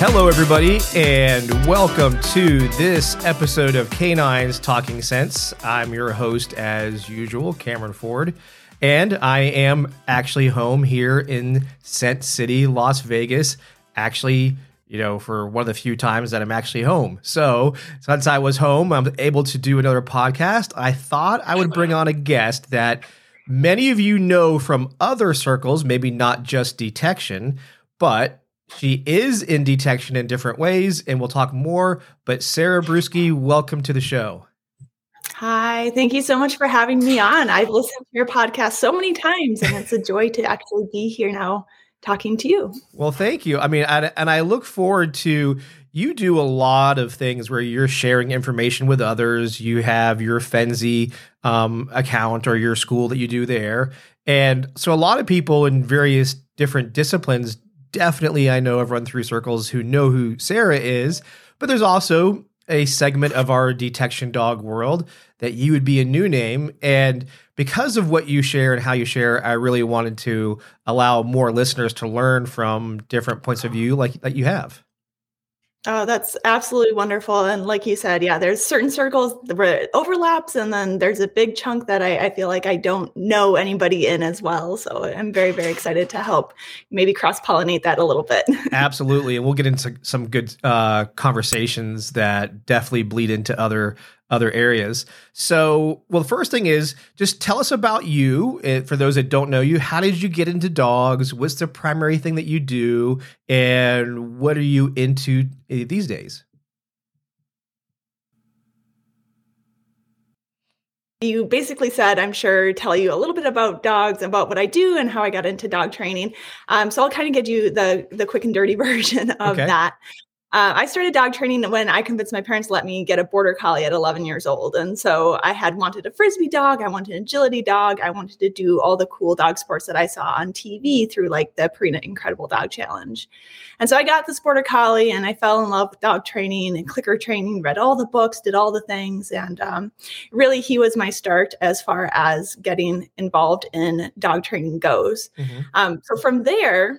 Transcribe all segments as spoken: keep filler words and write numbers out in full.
Hello, everybody, and welcome to this episode of Canines Talking Sense. I'm your host, as usual, Cameron Ford, and I am actually home here in Scent City, Las Vegas. Actually, you know, for one of the few times that I'm actually home. So since I was home, I'm able to do another podcast. I thought I would bring on a guest that many of you know from other circles, maybe not just detection, but she is in detection in different ways, and we'll talk more. But Sarah Bruschi, welcome to the show. Hi, thank you so much for having me on. I've listened to your podcast so many times, and it's a joy to actually be here now talking to you. Well, thank you. I mean, and, and I look forward to, you do a lot of things where you're sharing information with others. You have your Fenzi um, account or your school that you do there. And so a lot of people in various different disciplines, definitely I know I've run through circles who know who Sarah is, but there's also a segment of our detection dog world that you would be a new name. And because of what you share and how you share, I really wanted to allow more listeners to learn from different points of view like that you have. Oh, that's absolutely wonderful. And like you said, yeah, there's certain circles where it overlaps, and then there's a big chunk that I, I feel like I don't know anybody in as well. So I'm very, very excited to help maybe cross-pollinate that a little bit. Absolutely. And we'll get into some good uh, conversations that definitely bleed into other other areas. So, well, the first thing is just tell us about you. For those that don't know you, how did you get into dogs? What's the primary thing that you do? And what are you into these days? You basically said, I'm sure, tell you a little bit about dogs, about what I do and how I got into dog training. Um, so I'll kind of give you the, the quick and dirty version of okay. that. Uh, I started dog training when I convinced my parents to let me get a border collie at eleven years old. And so I had wanted a Frisbee dog. I wanted an agility dog. I wanted to do all the cool dog sports that I saw on T V through like the Purina Incredible Dog Challenge. And so I got this border collie and I fell in love with dog training and clicker training, read all the books, did all the things. And um, really, he was my start as far as getting involved in dog training goes. Mm-hmm. Um, so from there,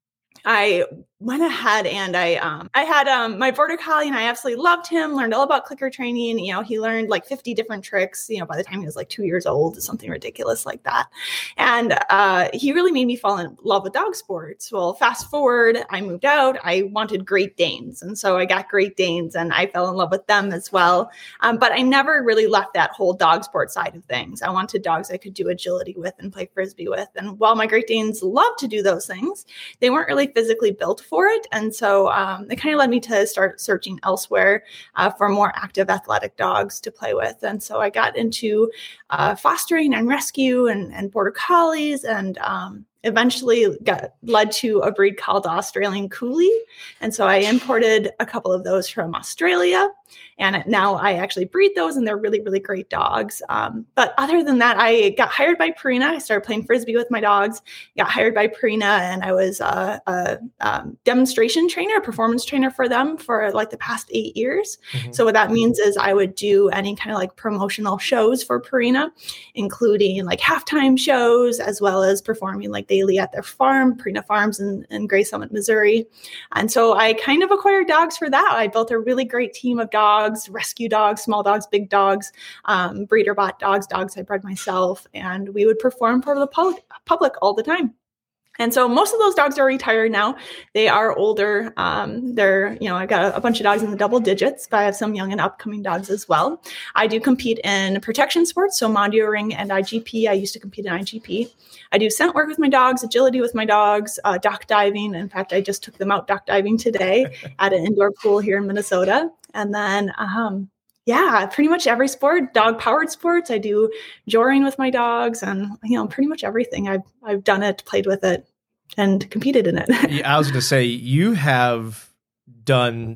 I went ahead and I um, I had um, my border collie, and I absolutely loved him, learned all about clicker training. You know, he learned like fifty different tricks, you know, by the time he was like two years old, something ridiculous like that. And uh, he really made me fall in love with dog sports. Well, fast forward, I moved out. I wanted Great Danes. And so I got Great Danes and I fell in love with them as well. Um, but I never really left that whole dog sport side of things. I wanted dogs I could do agility with and play Frisbee with. And while my Great Danes love to do those things, they weren't really physically built for it. And so um, it kind of led me to start searching elsewhere uh, for more active athletic dogs to play with. And so I got into uh, fostering and rescue and, and border collies, and um, eventually got led to a breed called the Australian Coolie. And so I imported a couple of those from Australia. And now I actually breed those, and they're really, really great dogs. Um, but other than that, I got hired by Purina. I started playing Frisbee with my dogs, got hired by Purina, and I was a, a um, demonstration trainer, a performance trainer for them for like the past eight years. Mm-hmm. So what that means is I would do any kind of like promotional shows for Purina, including like halftime shows, as well as performing like daily at their farm, Purina Farms in, in Gray Summit, Missouri. And so I kind of acquired dogs for that. I built a really great team of dogs, rescue dogs, small dogs, big dogs, um, breeder bought dogs, dogs I bred myself, and we would perform for the public, public all the time. And so most of those dogs are retired now. They are older. Um, they're, you know, I've got a, a bunch of dogs in the double digits, but I have some young and upcoming dogs as well. I do compete in protection sports, so Mondio Ring and I G P. I used to compete in I G P. I do scent work with my dogs, agility with my dogs, uh, dock diving. In fact, I just took them out dock diving today at an indoor pool here in Minnesota. And then, um, yeah, pretty much every sport, dog powered sports. I do joring with my dogs, and, you know, pretty much everything. I've, I've done it, played with it, and competed in it. Yeah, I was going to say, you have done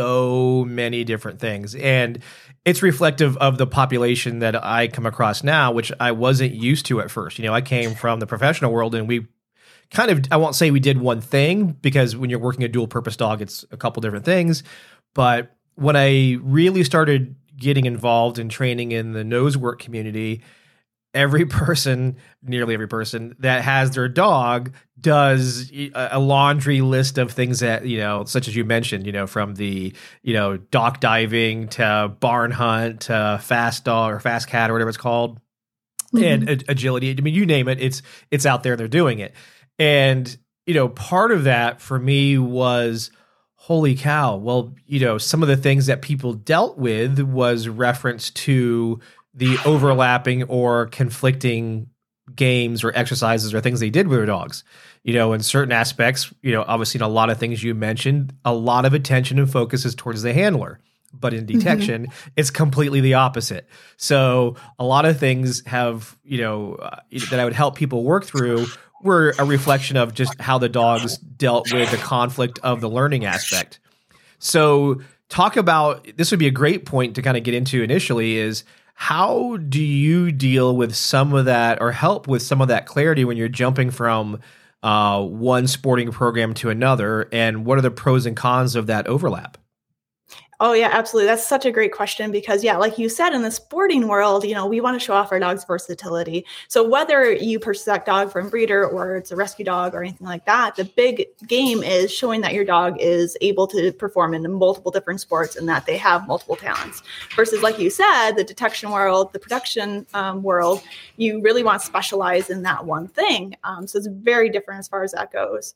so many different things, and it's reflective of the population that I come across now, which I wasn't used to at first. You know, I came from the professional world, and we kind of, I won't say we did one thing, because when you're working a dual purpose dog, it's a couple different things. But when I really started getting involved in training in the nose work community, every person, nearly every person that has their dog does a laundry list of things that, you know, such as you mentioned, you know, from the, you know, dock diving to barn hunt to fast dog or fast cat or whatever it's called. Mm-hmm. And uh, agility. I mean, you name it, it's, it's out there and they're doing it. And, you know, part of that for me was, holy cow. Well, you know, some of the things that people dealt with was reference to the overlapping or conflicting games or exercises or things they did with their dogs. You know, in certain aspects, you know, obviously in a lot of things you mentioned, a lot of attention and focus is towards the handler. But in detection, mm-hmm. it's completely the opposite. So a lot of things have, you know, uh, that I would help people work through were a reflection of just how the dogs dealt with the conflict of the learning aspect. So talk about, this would be a great point to kind of get into initially, is how do you deal with some of that or help with some of that clarity when you're jumping from uh, one sporting program to another? And what are the pros and cons of that overlap? Oh, yeah, absolutely. That's such a great question because, yeah, like you said, in the sporting world, you know, we want to show off our dog's versatility. So whether you purchase that dog from breeder or it's a rescue dog or anything like that, the big game is showing that your dog is able to perform in multiple different sports and that they have multiple talents. Versus, like you said, the detection world, the production um, world, you really want to specialize in that one thing. Um, so it's very different as far as that goes.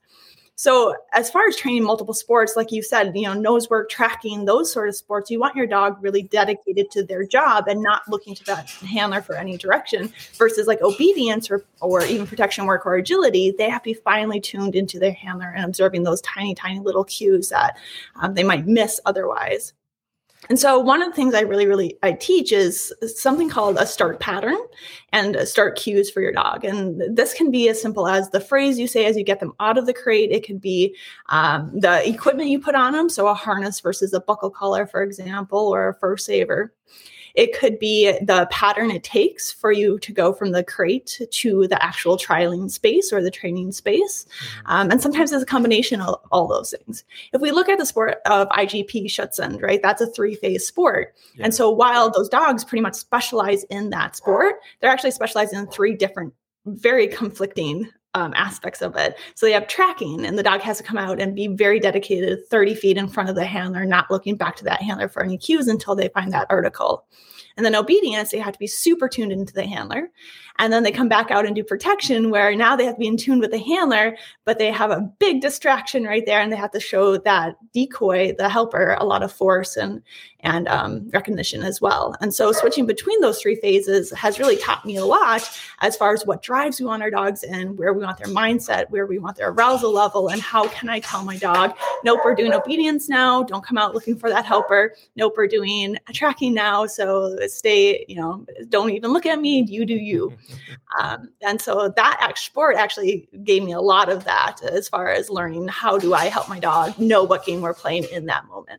So as far as training multiple sports, like you said, you know, nose work, tracking, those sort of sports, you want your dog really dedicated to their job and not looking to that handler for any direction versus like obedience or, or even protection work or agility. They have to be finely tuned into their handler and observing those tiny, tiny little cues that um, they might miss otherwise. And so one of the things I really, really, I teach is something called a start pattern and a start cues for your dog. And this can be as simple as the phrase you say as you get them out of the crate. It could be um, the equipment you put on them. So a harness versus a buckle collar, for example, or a fur saver. It could be the pattern it takes for you to go from the crate to the actual trialing space or the training space. Mm-hmm. Um, and sometimes it's a combination of all those things. If we look at the sport of I G P Schutzhund, right, that's a three-phase sport. Yeah. And so while those dogs pretty much specialize in that sport, they're actually specialized in three different, very conflicting Um, aspects of it. So they have tracking and the dog has to come out and be very dedicated thirty feet in front of the handler, not looking back to that handler for any cues until they find that article. And then obedience, they have to be super tuned into the handler. And then they come back out and do protection where now they have to be in tune with the handler, but they have a big distraction right there. And they have to show that decoy, the helper, a lot of force and, and um, recognition as well. And so switching between those three phases has really taught me a lot as far as what drives we want our dogs in, where we want their mindset, where we want their arousal level, and how can I tell my dog, nope, we're doing obedience now. Don't come out looking for that helper. Nope, we're doing tracking now. So stay, you know, don't even look at me. You do you. Um, and so that act- sport actually gave me a lot of that as far as learning how do I help my dog know what game we're playing in that moment.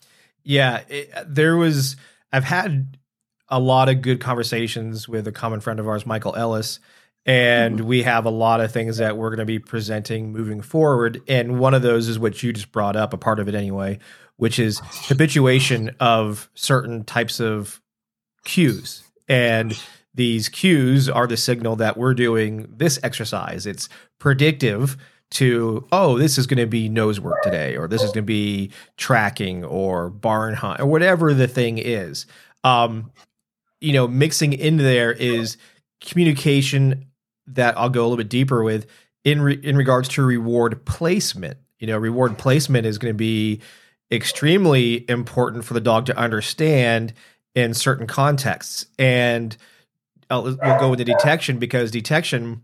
Yeah, it, there was, I've had a lot of good conversations with a common friend of ours, Michael Ellis, and mm-hmm. we have a lot of things that we're going to be presenting moving forward. And one of those is what you just brought up, a part of it anyway, which is habituation of certain types of cues. And these cues are the signal that we're doing this exercise. It's predictive to, oh, this is going to be nose work today, or this is going to be tracking or barn hunt or whatever the thing is. Um, you know, mixing in there is communication that I'll go a little bit deeper with in re- in regards to reward placement. You know, reward placement is going to be extremely important for the dog to understand in certain contexts. And I'll, we'll go into detection because detection,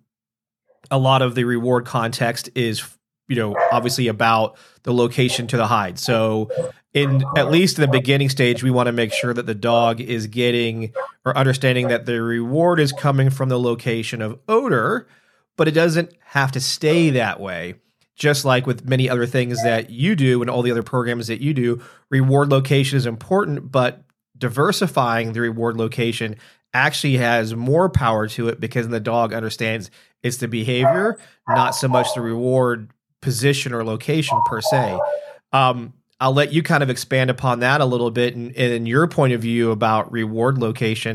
a lot of the reward context is, you know, obviously about the location to the hide. So in at least in the beginning stage, we want to make sure that the dog is getting or understanding that the reward is coming from the location of odor, but it doesn't have to stay that way. Just like with many other things that you do and all the other programs that you do, reward location is important, but diversifying the reward location actually has more power to it because the dog understands it's the behavior, not so much the reward position or location per se. Um, I'll let you kind of expand upon that a little bit and, and in your point of view about reward location.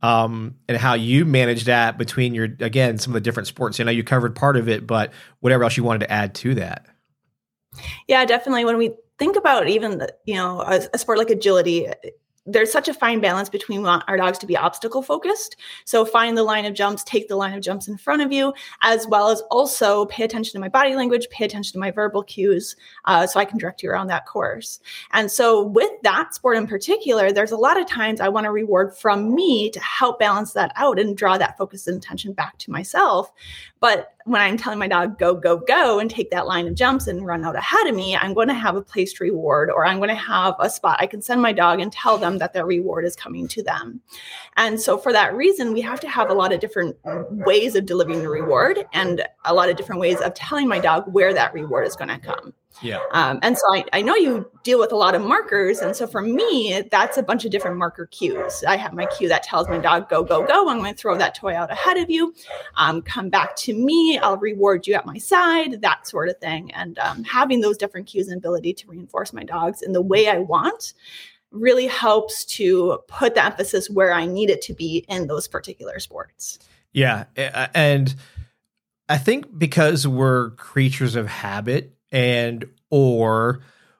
um, and how you manage that between your, again, some of the different sports. I know you covered part of it, but whatever else you wanted to add to that. Yeah, definitely. When we think about even, the, you know, a, a sport like agility, there's such a fine balance between we want our dogs to be obstacle focused. So find the line of jumps, take the line of jumps in front of you, as well as also pay attention to my body language, pay attention to my verbal cues, uh, so I can direct you around that course. And so with that sport in particular, there's a lot of times I want a reward from me to help balance that out and draw that focus and attention back to myself. But when I'm telling my dog, go, go, go, and take that line of jumps and run out ahead of me, I'm going to have a placed reward, or I'm going to have a spot I can send my dog and tell them that their reward is coming to them. And so for that reason, we have to have a lot of different ways of delivering the reward and a lot of different ways of telling my dog where that reward is going to come. Yeah. Um, and so I, I know you deal with a lot of markers. And so for me, that's a bunch of different marker cues. I have my cue that tells my dog, go, go, go. I'm going to throw that toy out ahead of you. Um, come back to me. I'll reward you at my side, that sort of thing. And um, having those different cues and ability to reinforce my dogs in the way I want really helps to put the emphasis where I need it to be in those particular sports. Yeah. And I think because we're creatures of habit, and or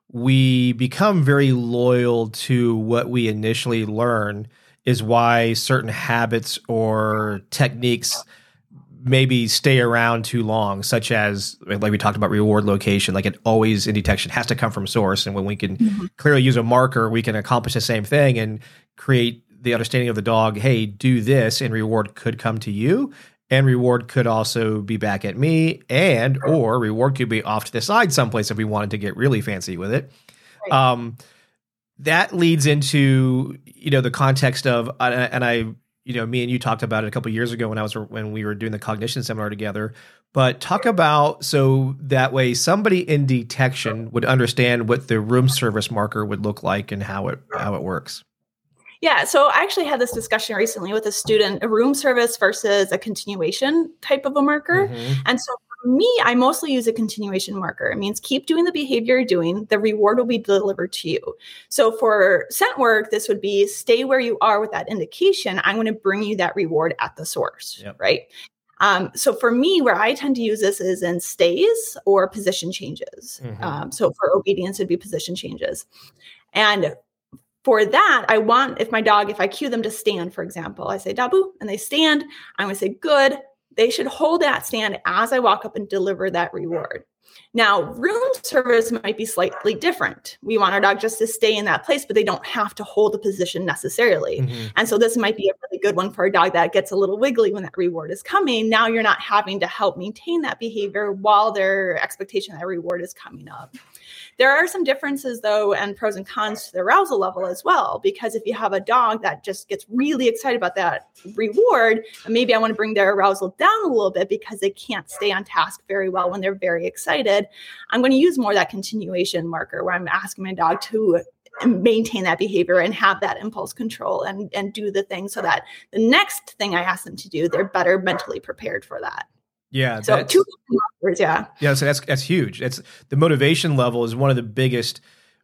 we become very loyal to what we initially learn, is why certain habits or techniques maybe stay around too long, such as, like we talked about, reward location. Like, it always in detection has to come from source. And when we can mm-hmm. clearly use a marker, we can accomplish the same thing and create the understanding of the dog, hey, do this, and reward could come to you. And reward could also be back at me, and or reward could be off to the side someplace if we wanted to get really fancy with it. Right. Um, that leads into, you know, the context of, and I, you know, me and you talked about it a couple of years ago when I was when we were doing the cognition seminar together. But talk about, so that way somebody in detection would understand what the room service marker would look like and how it how it works. Yeah, so I actually had this discussion recently with a student, a room service versus a continuation type of a marker. Mm-hmm. And so for me, I mostly use a continuation marker. It means keep doing the behavior you're doing. The reward will be delivered to you. So for scent work, this would be stay where you are with that indication. I'm going to bring you that reward at the source, yep. right? Um, so for me, where I tend to use this is in stays or position changes. Mm-hmm. Um, so for obedience, it'd be position changes. And for that, I want, if my dog, if I cue them to stand, for example, I say, Dabu, and they stand, I'm going to say, good. They should hold that stand as I walk up and deliver that reward. Now, room service might be slightly different. We want our dog just to stay in that place, but they don't have to hold a position necessarily. Mm-hmm. And so this might be a really good one for a dog that gets a little wiggly when that reward is coming. Now you're not having to help maintain that behavior while their expectation of that reward is coming up. There are some differences, though, and pros and cons to the arousal level as well, because if you have a dog that just gets really excited about that reward, maybe I want to bring their arousal down a little bit because they can't stay on task very well when they're very excited, I'm going to use more of that continuation marker where I'm asking my dog to maintain that behavior and have that impulse control and, and do the thing so that the next thing I ask them to do, they're better mentally prepared for that. Yeah. So two markers, yeah. Yeah. So that's, that's huge. That's the motivation level is one of the biggest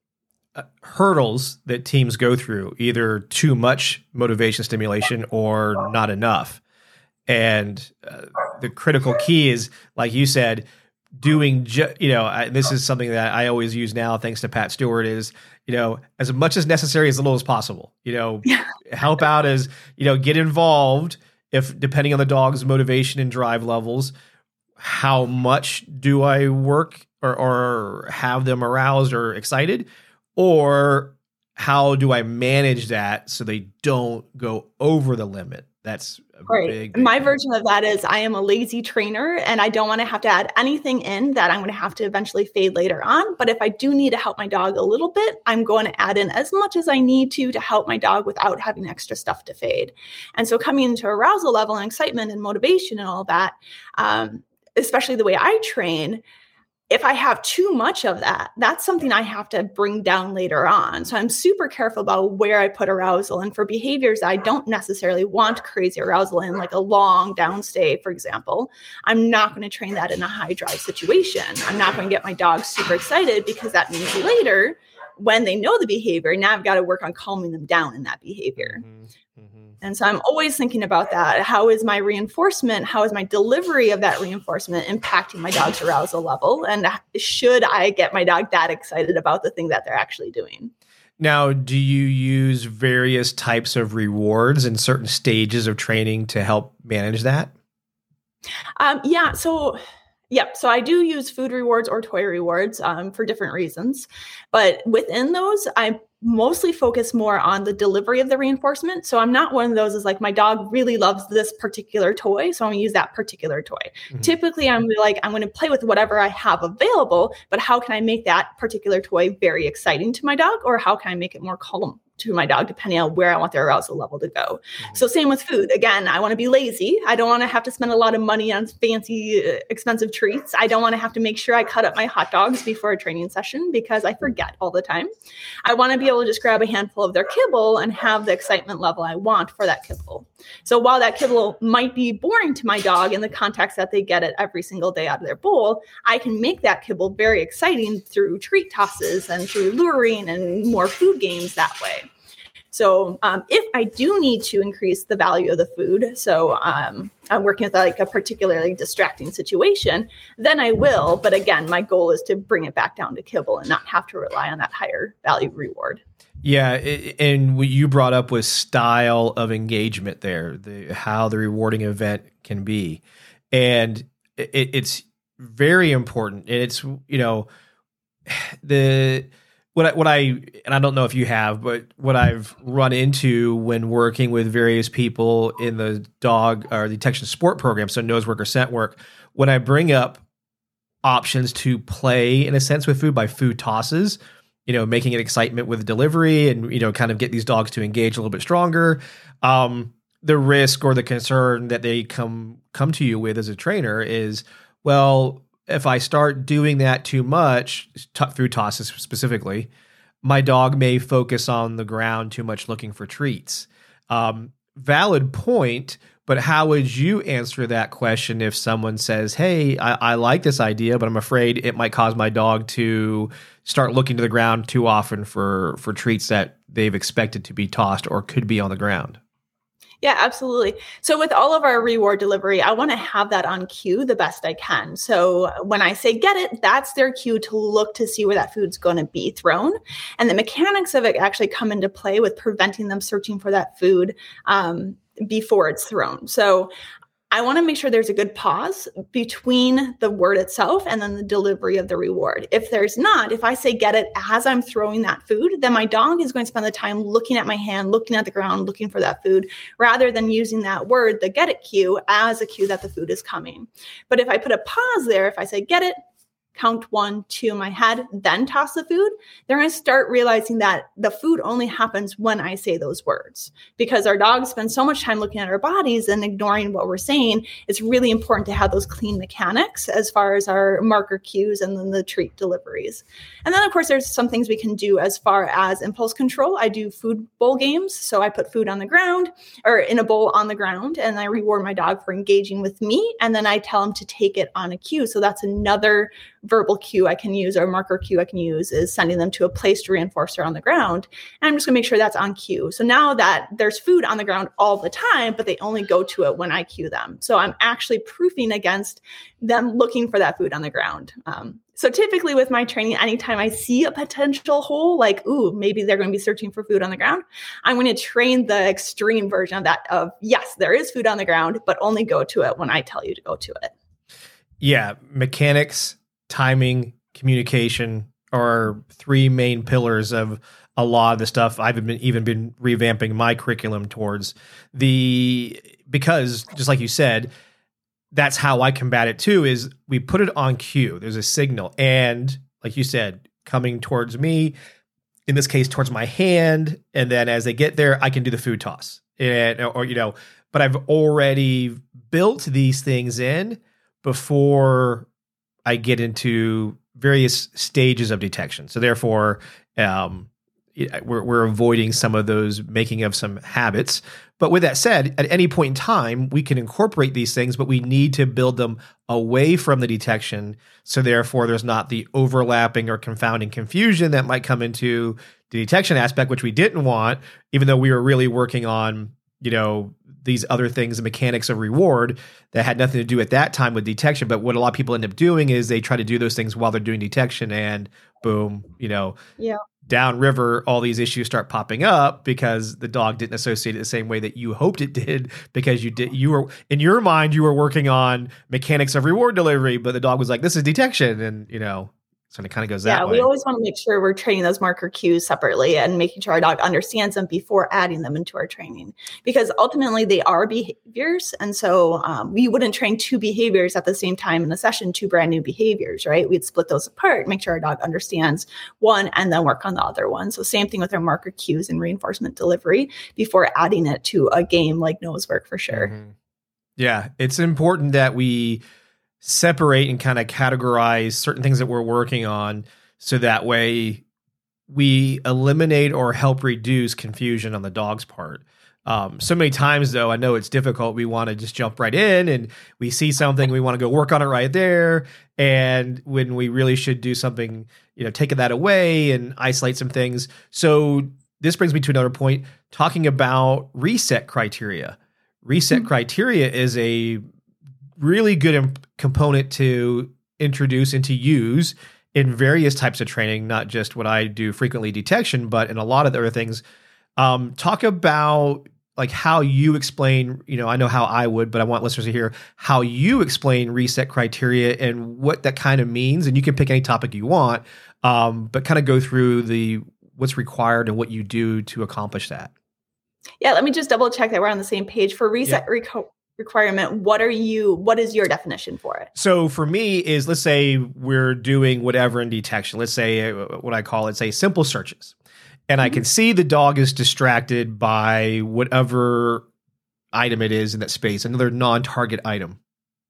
uh, hurdles that teams go through, either too much motivation stimulation or not enough. And uh, the critical key is, like you said, doing, ju- you know, I, this is something that I always use now, thanks to Pat Stewart, is, you know, as much as necessary, as little as possible, you know, yeah. help out as, you know, get involved. If depending on the dog's motivation and drive levels, how much do I work or, or have them aroused or excited, or how do I manage that so they don't go over the limit? That's a right. big, big My thing. version of that is I am a lazy trainer and I don't want to have to add anything in that I'm going to have to eventually fade later on. But if I do need to help my dog a little bit, I'm going to add in as much as I need to to help my dog without having extra stuff to fade. And so coming into arousal level and excitement and motivation and all that, um, especially the way I train, if I have too much of that, that's something I have to bring down later on. So I'm super careful about where I put arousal. And for behaviors I don't necessarily want crazy arousal in, like a long downstay, for example, I'm not going to train that in a high drive situation. I'm not going to get my dog super excited because that means later when they know the behavior, now I've got to work on calming them down in that behavior. Mm-hmm. Mm-hmm. And so I'm always thinking about that. How is my reinforcement? How is my delivery of that reinforcement impacting my dog's arousal level? And should I get my dog that excited about the thing that they're actually doing? Now, do you use various types of rewards in certain stages of training to help manage that? Um, yeah. So, yeah. So I do use food rewards or toy rewards um, for different reasons. But within those, I mostly focus more on the delivery of the reinforcement. So I'm not one of those is like, my dog really loves this particular toy, so I'm gonna use that particular toy. Mm-hmm. Typically, I'm like, I'm going to play with whatever I have available, but how can I make that particular toy very exciting to my dog? Or how can I make it more calm to my dog, depending on where I want their arousal level to go. Mm-hmm. So same with food. Again, I want to be lazy. I don't want to have to spend a lot of money on fancy, uh, expensive treats. I don't want to have to make sure I cut up my hot dogs before a training session because I forget all the time. I want to be able to just grab a handful of their kibble and have the excitement level I want for that kibble. So while that kibble might be boring to my dog in the context that they get it every single day out of their bowl, I can make that kibble very exciting through treat tosses and through luring and more food games that way. So um, if I do need to increase the value of the food, so um, I'm working with like a particularly distracting situation, then I will. But again, my goal is to bring it back down to kibble and not have to rely on that higher value reward. Yeah, and what you brought up was style of engagement there, the, how the rewarding event can be. And it, it's very important. It's, you know, the... What I, what I, and I don't know if you have, but what I've run into when working with various people in the dog or detection sport program, so nose work or scent work, when I bring up options to play in a sense with food by food tosses, you know, making it excitement with delivery and, you know, kind of get these dogs to engage a little bit stronger. Um, the risk or the concern that they come, come to you with as a trainer is, well, if I start doing that too much, t- through tosses specifically, my dog may focus on the ground too much looking for treats. Um, valid point, but how would you answer that question if someone says, hey, I, I like this idea, but I'm afraid it might cause my dog to start looking to the ground too often for, for treats that they've expected to be tossed or could be on the ground? Yeah, absolutely. So with all of our reward delivery, I want to have that on cue the best I can. So when I say get it, that's their cue to look to see where that food's going to be thrown. And the mechanics of it actually come into play with preventing them searching for that food um, before it's thrown. So I want to make sure there's a good pause between the word itself and then the delivery of the reward. If there's not, if I say get it as I'm throwing that food, then my dog is going to spend the time looking at my hand, looking at the ground, looking for that food, rather than using that word, the get it cue, as a cue that the food is coming. But if I put a pause there, if I say get it, count one, two in my head, then toss the food, they're going to start realizing that the food only happens when I say those words. Because our dogs spend so much time looking at our bodies and ignoring what we're saying, it's really important to have those clean mechanics as far as our marker cues and then the treat deliveries. And then, of course, there's some things we can do as far as impulse control. I do food bowl games. So I put food on the ground or in a bowl on the ground, and I reward my dog for engaging with me. And then I tell him to take it on a cue. So that's another verbal cue I can use or marker cue I can use is sending them to a placed reinforcer on the ground. And I'm just gonna make sure that's on cue. So now that there's food on the ground all the time, but they only go to it when I cue them. So I'm actually proofing against them looking for that food on the ground. Um, so typically with my training, anytime I see a potential hole, like, ooh, maybe they're going to be searching for food on the ground, I'm going to train the extreme version of that of, yes, there is food on the ground, but only go to it when I tell you to go to it. Yeah, mechanics, timing, communication are three main pillars of a lot of the stuff I've been even been revamping my curriculum towards. The because just like you said, that's how I combat it too, is we put it on cue. There's a signal. And like you said, coming towards me, in this case, towards my hand. And then as they get there, I can do the food toss. And, or, you know, but I've already built these things in before I get into various stages of detection. So therefore, um, we're, we're avoiding some of those making of some habits. But with that said, at any point in time, we can incorporate these things, but we need to build them away from the detection. So therefore, there's not the overlapping or confounding confusion that might come into the detection aspect, which we didn't want, even though we were really working on you know, these other things, the mechanics of reward that had nothing to do at that time with detection. But what a lot of people end up doing is they try to do those things while they're doing detection, and boom, you know, yeah. downriver, all these issues start popping up because the dog didn't associate it the same way that you hoped it did, because you did, you were in your mind, you were working on mechanics of reward delivery, but the dog was like, this is detection. And, you know, so it kind of goes that yeah, way. We always want to make sure we're training those marker cues separately and making sure our dog understands them before adding them into our training, because ultimately they are behaviors. And so um, we wouldn't train two behaviors at the same time in a session, two brand new behaviors, right? We'd split those apart, make sure our dog understands one, and then work on the other one. So same thing with our marker cues and reinforcement delivery before adding it to a game like nose work, for sure. Mm-hmm. Yeah, it's important that we separate and kind of categorize certain things that we're working on, so that way we eliminate or help reduce confusion on the dog's part. Um, so many times, though, I know it's difficult. We want to just jump right in, and we see something, we want to go work on it right there. And when we really should do something, you know, taking that away and isolate some things. So this brings me to another point, talking about reset criteria. Reset mm-hmm. criteria is a really good imp- component to introduce and to use in various types of training, not just what I do frequently detection, but in a lot of the other things. Um, talk about like how you explain, you know, I know how I would, but I want listeners to hear how you explain reset criteria and what that kind of means. And you can pick any topic you want, um, but kind of go through the what's required and what you do to accomplish that. Yeah, let me just double check that we're on the same page for reset yeah. reco- requirement. What are you, what is your definition for it? So for me is, let's say we're doing whatever in detection. Let's say uh, what I call it, say simple searches. And mm-hmm. I can see the dog is distracted by whatever item it is in that space, another non-target item.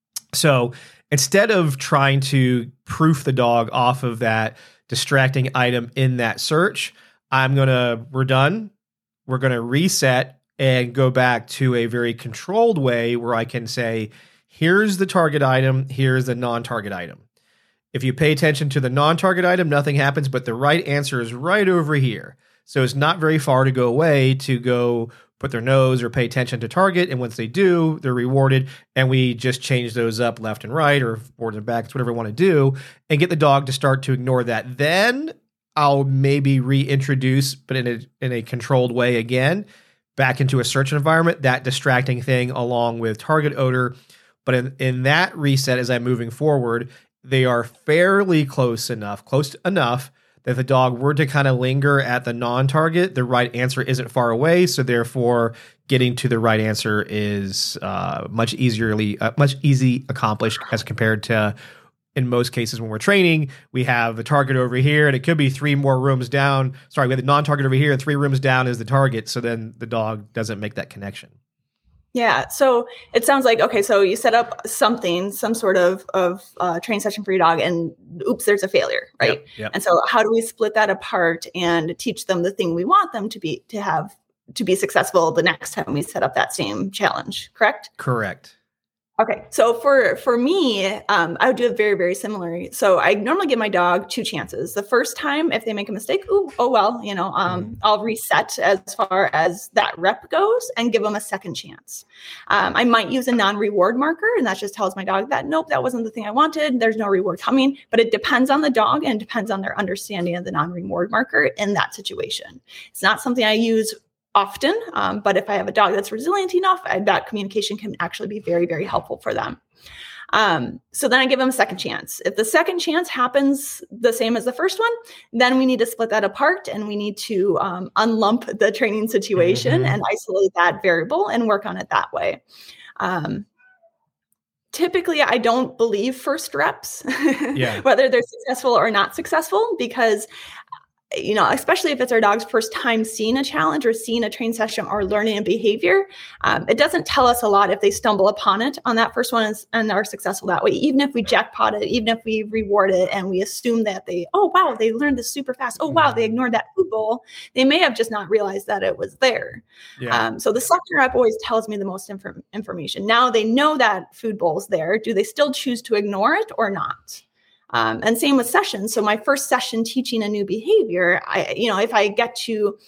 So instead of trying to proof the dog off of that distracting item in that search, I'm going to, we're done. We're going to reset and go back to a very controlled way where I can say, here's the target item, here's the non-target item. If you pay attention to the non-target item, nothing happens, but the right answer is right over here. So it's not very far to go away to go put their nose or pay attention to target. And once they do, they're rewarded. And we just change those up left and right or forwards and backs, whatever we want to do, and get the dog to start to ignore that. Then I'll maybe reintroduce, but in a in a controlled way again, back into a search environment, that distracting thing along with target odor. But in, in that reset, as I'm moving forward, they are fairly close enough, close enough that if the dog were to kind of linger at the non-target, the right answer isn't far away. So therefore, getting to the right answer is uh, much easierly, uh, much easy accomplished as compared to, in most cases when we're training, we have the target over here, and it could be three more rooms down. Sorry, we have the non-target over here, and three rooms down is the target. So then the dog doesn't make that connection. Yeah. So it sounds like, okay, so you set up something, some sort of, of uh, training session for your dog, and oops, there's a failure, right? Yep, yep. And so how do we split that apart and teach them the thing we want them to be, to have, to be successful the next time we set up that same challenge, correct? Correct. Okay. So for, for me, um, I would do it very, very similarly. So I normally give my dog two chances. The first time, if they make a mistake, ooh, oh, well, you know, um, mm. I'll reset as far as that rep goes and give them a second chance. Um, I might use a non-reward marker, and that just tells my dog that, nope, that wasn't the thing I wanted. There's no reward coming, but it depends on the dog and depends on their understanding of the non-reward marker in that situation. It's not something I use often, um, but if I have a dog that's resilient enough, I, that communication can actually be very, very helpful for them. Um, so then I give them a second chance. If the second chance happens the same as the first one, then we need to split that apart, and we need to um, unlump the training situation mm-hmm. and isolate that variable and work on it that way. Um, Typically, I don't believe first reps, yeah. whether they're successful or not successful, because you know, especially if it's our dog's first time seeing a challenge or seeing a train session or learning a behavior, um, it doesn't tell us a lot if they stumble upon it on that first one and, and are successful that way. Even if we jackpot it, even if we reward it and we assume that they, oh, wow, they learned this super fast. Oh, wow, they ignored that food bowl. They may have just not realized that it was there. Yeah. Um, so the second rep always tells me the most inf- information. Now they know that food bowl is there. Do they still choose to ignore it or not? Um, and same with sessions. So my first session teaching a new behavior, I, you know, if I get to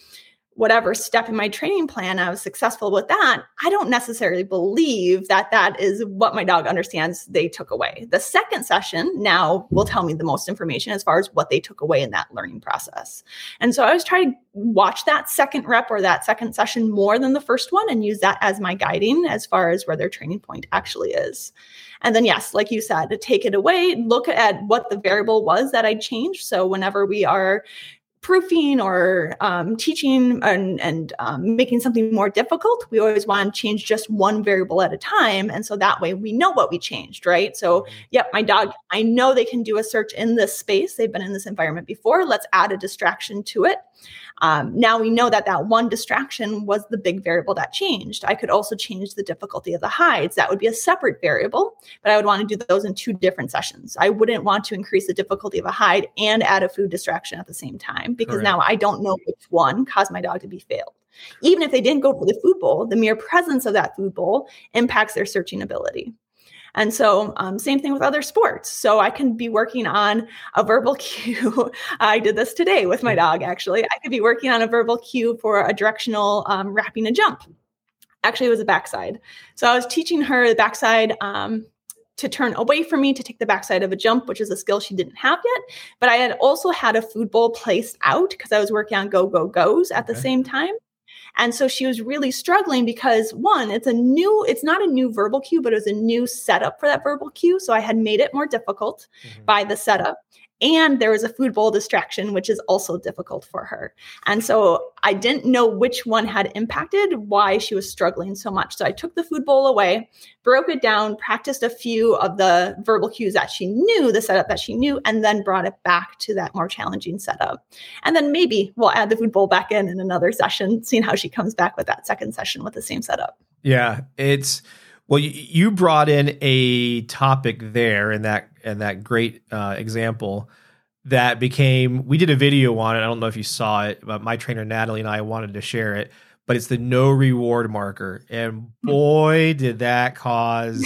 whatever step in my training plan, I was successful with that, I don't necessarily believe that that is what my dog understands they took away. The second session now will tell me the most information as far as what they took away in that learning process. And so I was trying to watch that second rep or that second session more than the first one and use that as my guiding as far as where their training point actually is. And then, yes, like you said, to take it away, look at what the variable was that I changed. So whenever we are proofing or um, teaching and, and um, making something more difficult, we always want to change just one variable at a time. And so that way we know what we changed, right? So, yep, my dog, I know they can do a search in this space. They've been in this environment before. Let's add a distraction to it. Um, now we know that that one distraction was the big variable that changed. I could also change the difficulty of the hides. That would be a separate variable, but I would want to do those in two different sessions. I wouldn't want to increase the difficulty of a hide and add a food distraction at the same time, because Correct. Now I don't know which one caused my dog to be failed. Even if they didn't go for the food bowl, the mere presence of that food bowl impacts their searching ability. And so um, same thing with other sports. So I can be working on a verbal cue. I did this today with my dog, actually. I could be working on a verbal cue for a directional um, wrapping a jump. Actually, it was a backside. So I was teaching her the backside um, to turn away from me to take the backside of a jump, which is a skill she didn't have yet. But I had also had a food bowl placed out because I was working on go, go, goes at the okay. same time. And so she was really struggling because, one, it's a new, it's not a new verbal cue, but it was a new setup for that verbal cue. So I had made it more difficult mm-hmm. by the setup. And there was a food bowl distraction, which is also difficult for her. And so I didn't know which one had impacted why she was struggling so much. So I took the food bowl away, broke it down, practiced a few of the verbal cues that she knew, the setup that she knew, and then brought it back to that more challenging setup. And then maybe we'll add the food bowl back in in another session, seeing how she comes back with that second session with the same setup. Yeah, it's... Well, you, you brought in a topic there in that and that great uh, example that became, we did a video on it. I don't know if you saw it, but my trainer Natalie and I wanted to share it, but it's the no reward marker. And boy, did that cause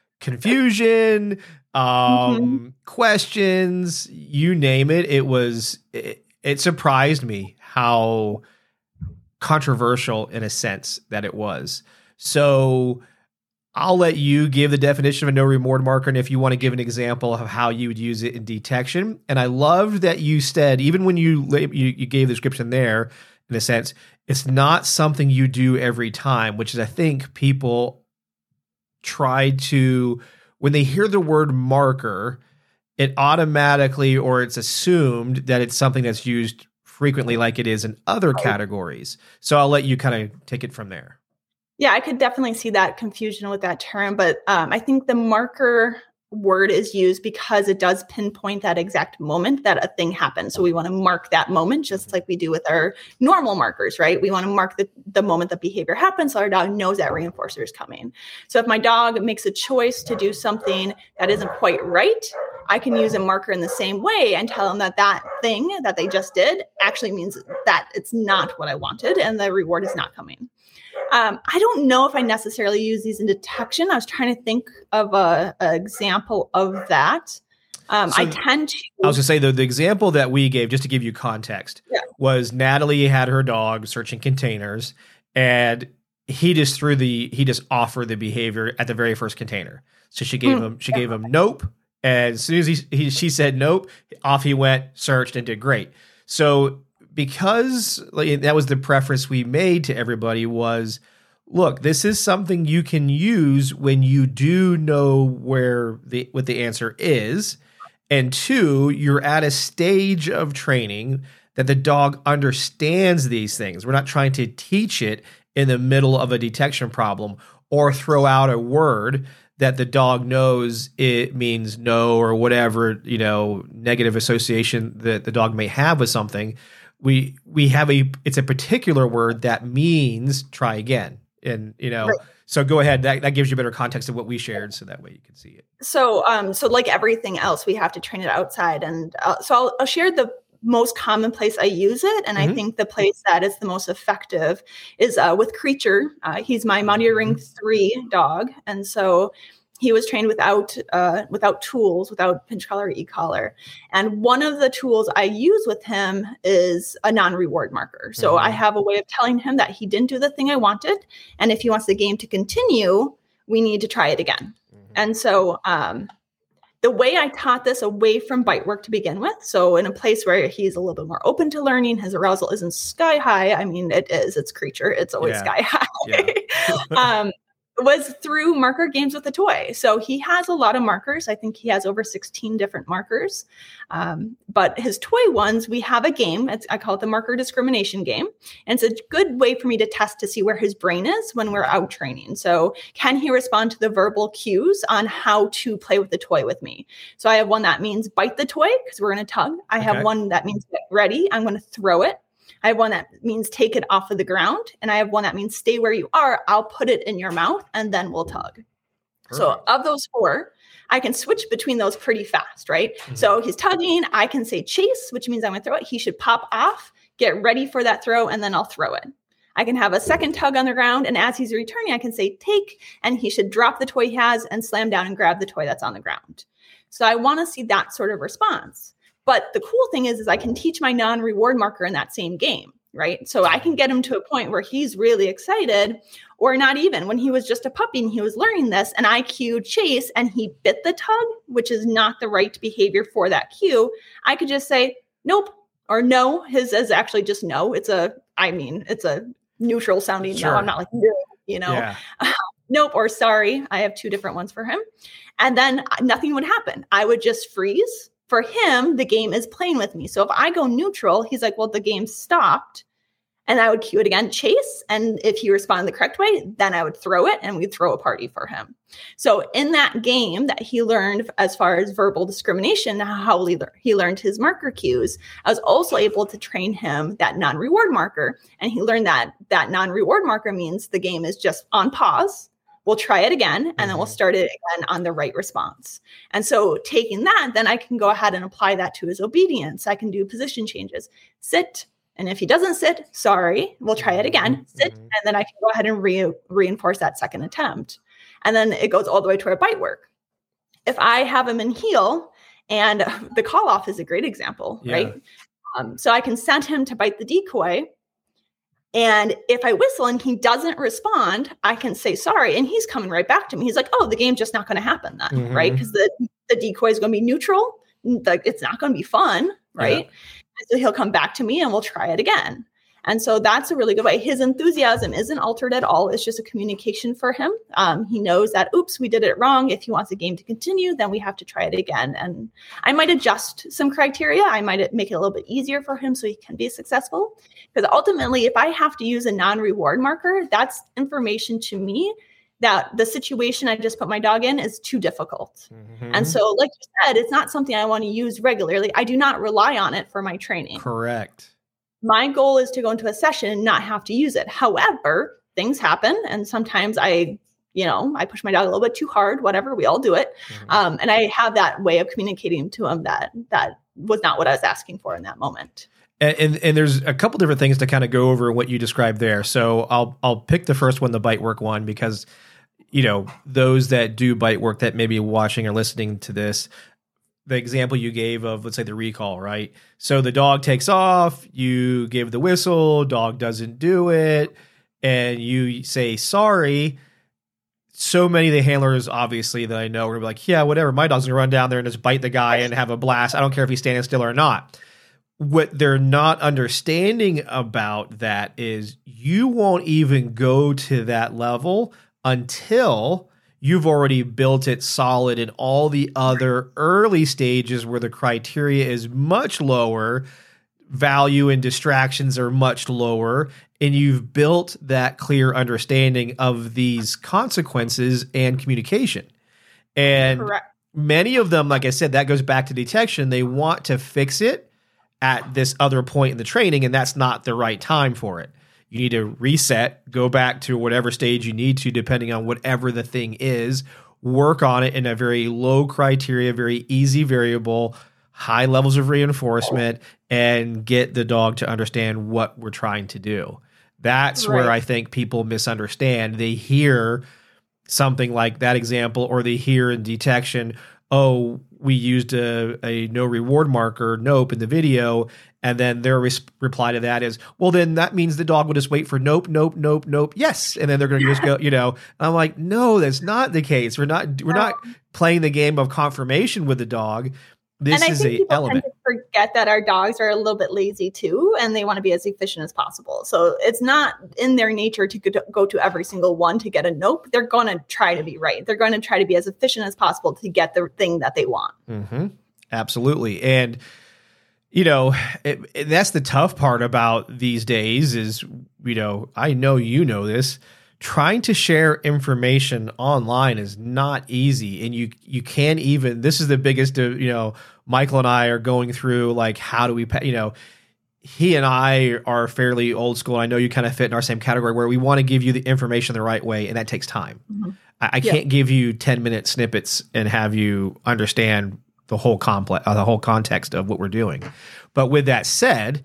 confusion, um, mm-hmm. questions, you name it. It was, it, it surprised me how controversial in a sense that it was. So I'll let you give the definition of a no reward marker, and if you want to give an example of how you would use it in detection. And I loved that you said, even when you you, you gave the description there, in a sense, it's not something you do every time, which is, I think, people try to, when they hear the word marker, it automatically, or it's assumed that it's something that's used frequently like it is in other categories. So I'll let you kind of take it from there. Yeah, I could definitely see that confusion with that term, but um, I think the marker word is used because it does pinpoint that exact moment that a thing happened. So we want to mark that moment just like we do with our normal markers, right? We want to mark the, the moment that behavior happens so our dog knows that reinforcer is coming. So if my dog makes a choice to do something that isn't quite right, I can use a marker in the same way and tell them that that thing that they just did actually means that it's not what I wanted and the reward is not coming. Um, I don't know if I necessarily use these in detection. I was trying to think of a, a example of that. Um, so I tend to. I was going to say, the, the example that we gave, just to give you context, yeah. was Natalie had her dog searching containers, and he just threw the he just offered the behavior at the very first container. So she gave mm, him she yeah. gave him nope, and as soon as he, he she said nope, off he went, searched, and did great. So because like, that was the preference we made to everybody was, look, this is something you can use when you do know where the what the answer is. And two, you're at a stage of training that the dog understands these things. We're not trying to teach it in the middle of a detection problem or throw out a word that the dog knows it means no or whatever, you know, negative association that the dog may have with something. We we have a it's a particular word that means try again. And, you know, right. So go ahead. That, that gives you better context of what we shared. So that way you can see it. So um, so like everything else, we have to train it outside. And uh, so I'll, I'll share the most common place I use it. And mm-hmm. I think the place that is the most effective is uh, with Creature. Uh, he's my Monitoring three dog. And so he was trained without uh, without tools, without pinch collar, e-collar. And one of the tools I use with him is a non-reward marker. So mm-hmm. I have a way of telling him that he didn't do the thing I wanted. And if he wants the game to continue, we need to try it again. Mm-hmm. And so um, the way I taught this away from bite work to begin with, so in a place where he's a little bit more open to learning, his arousal isn't sky high. I mean, it is, it's creature. It's always yeah. sky high. Yeah. um, was through marker games with a toy. So he has a lot of markers. I think he has over sixteen different markers. Um, but his toy ones, we have a game. It's, I call it the marker discrimination game. And it's a good way for me to test to see where his brain is when we're out training. So can he respond to the verbal cues on how to play with the toy with me? So I have one that means bite the toy because we're going to tug. I have okay. one that means get ready. I'm going to throw it. I have one that means take it off of the ground. And I have one that means stay where you are. I'll put it in your mouth and then we'll tug. Perfect. So of those four, I can switch between those pretty fast, right? Mm-hmm. So he's tugging. I can say chase, which means I'm going to throw it. He should pop off, get ready for that throw, and then I'll throw it. I can have a second tug on the ground. And as he's returning, I can say take, and he should drop the toy he has and slam down and grab the toy that's on the ground. So I want to see that sort of response. But the cool thing is, is I can teach my non-reward marker in that same game, right? So I can get him to a point where he's really excited, or not even. When he was just a puppy and he was learning this, and I cued chase and he bit the tug, which is not the right behavior for that cue, I could just say, nope, or no. His is actually just no. It's a, I mean, it's a neutral sounding sure. no. I'm not like, no, you know, yeah. uh, nope, or sorry. I have two different ones for him. And then nothing would happen. I would just freeze. For him, the game is playing with me. So if I go neutral, he's like, well, the game stopped. And I would cue it again, chase. And if he responded the correct way, then I would throw it and we'd throw a party for him. So in that game that he learned as far as verbal discrimination, how he, le- he learned his marker cues, I was also able to train him that non-reward marker. And he learned that that non-reward marker means the game is just on pause. We'll try it again, and then we'll start it again on the right response. And so taking that, then I can go ahead and apply that to his obedience. I can do position changes. Sit. And if he doesn't sit, sorry, we'll try it again. Sit. Mm-hmm. And then I can go ahead and re- reinforce that second attempt. And then it goes all the way to our bite work. If I have him in heel, and the call off is a great example, yeah. right? Um, so I can send him to bite the decoy. And if I whistle and he doesn't respond, I can say sorry. And he's coming right back to me. He's like, oh, the game's just not going to happen then, mm-hmm. right? Because the, the decoy is going to be neutral. Like, it's not going to be fun, right? Yeah. So he'll come back to me and we'll try it again. And so that's a really good way. His enthusiasm isn't altered at all. It's just a communication for him. Um, he knows that, oops, we did it wrong. If he wants the game to continue, then we have to try it again. And I might adjust some criteria. I might make it a little bit easier for him so he can be successful. Because ultimately, if I have to use a non-reward marker, that's information to me that the situation I just put my dog in is too difficult. Mm-hmm. And so, like you said, it's not something I want to use regularly. I do not rely on it for my training. Correct. My goal is to go into a session and not have to use it. However, things happen. And sometimes I, you know, I push my dog a little bit too hard, whatever, we all do it. Mm-hmm. Um, and I have that way of communicating to him that that was not what I was asking for in that moment. And, and and there's a couple different things to kind of go over what you described there. So I'll I'll pick the first one, the bite work one, because, you know, those that do bite work that may be watching or listening to this, the example you gave of, let's say, the recall, right? So the dog takes off, you give the whistle, dog doesn't do it, and you say sorry. So many of the handlers, obviously, that I know are going to be like, yeah, whatever, my dog's going to run down there and just bite the guy and have a blast. I don't care if he's standing still or not. What they're not understanding about that is you won't even go to that level until you've already built it solid in all the other early stages where the criteria is much lower, value and distractions are much lower, and you've built that clear understanding of these consequences and communication. And Correct. Many of them, like I said, that goes back to detection. They want to fix it at this other point in the training, and that's not the right time for it. You need to reset, go back to whatever stage you need to, depending on whatever the thing is, work on it in a very low criteria, very easy variable, high levels of reinforcement, and get the dog to understand what we're trying to do. That's right. Where I think people misunderstand. They hear something like that example, or they hear in detection, oh, we used a, a no reward marker, nope, in the video. And then their res- reply to that is, well, then that means the dog will just wait for nope, nope, nope, nope, yes. And then they're going to just go, you know, I'm like, no, that's not the case. We're not, we're not playing the game of confirmation with the dog. This and I is think a people element. Tend to forget that our dogs are a little bit lazy too, and they want to be as efficient as possible. So it's not in their nature to go to, go to every single one to get a nope. They're going to try to be right. They're going to try to be as efficient as possible to get the thing that they want. Mm-hmm. Absolutely. And, you know, it, it, that's the tough part about these days is, you know, I know you know this, trying to share information online is not easy. And you, you can't even, this is the biggest, uh, you know, Michael and I are going through, like, how do we, you know, he and I are fairly old school. I know you kind of fit in our same category where we want to give you the information the right way. And that takes time. Mm-hmm. I, I can't yeah. give you ten minute snippets and have you understand the whole complex, uh, the whole context of what we're doing. But with that said,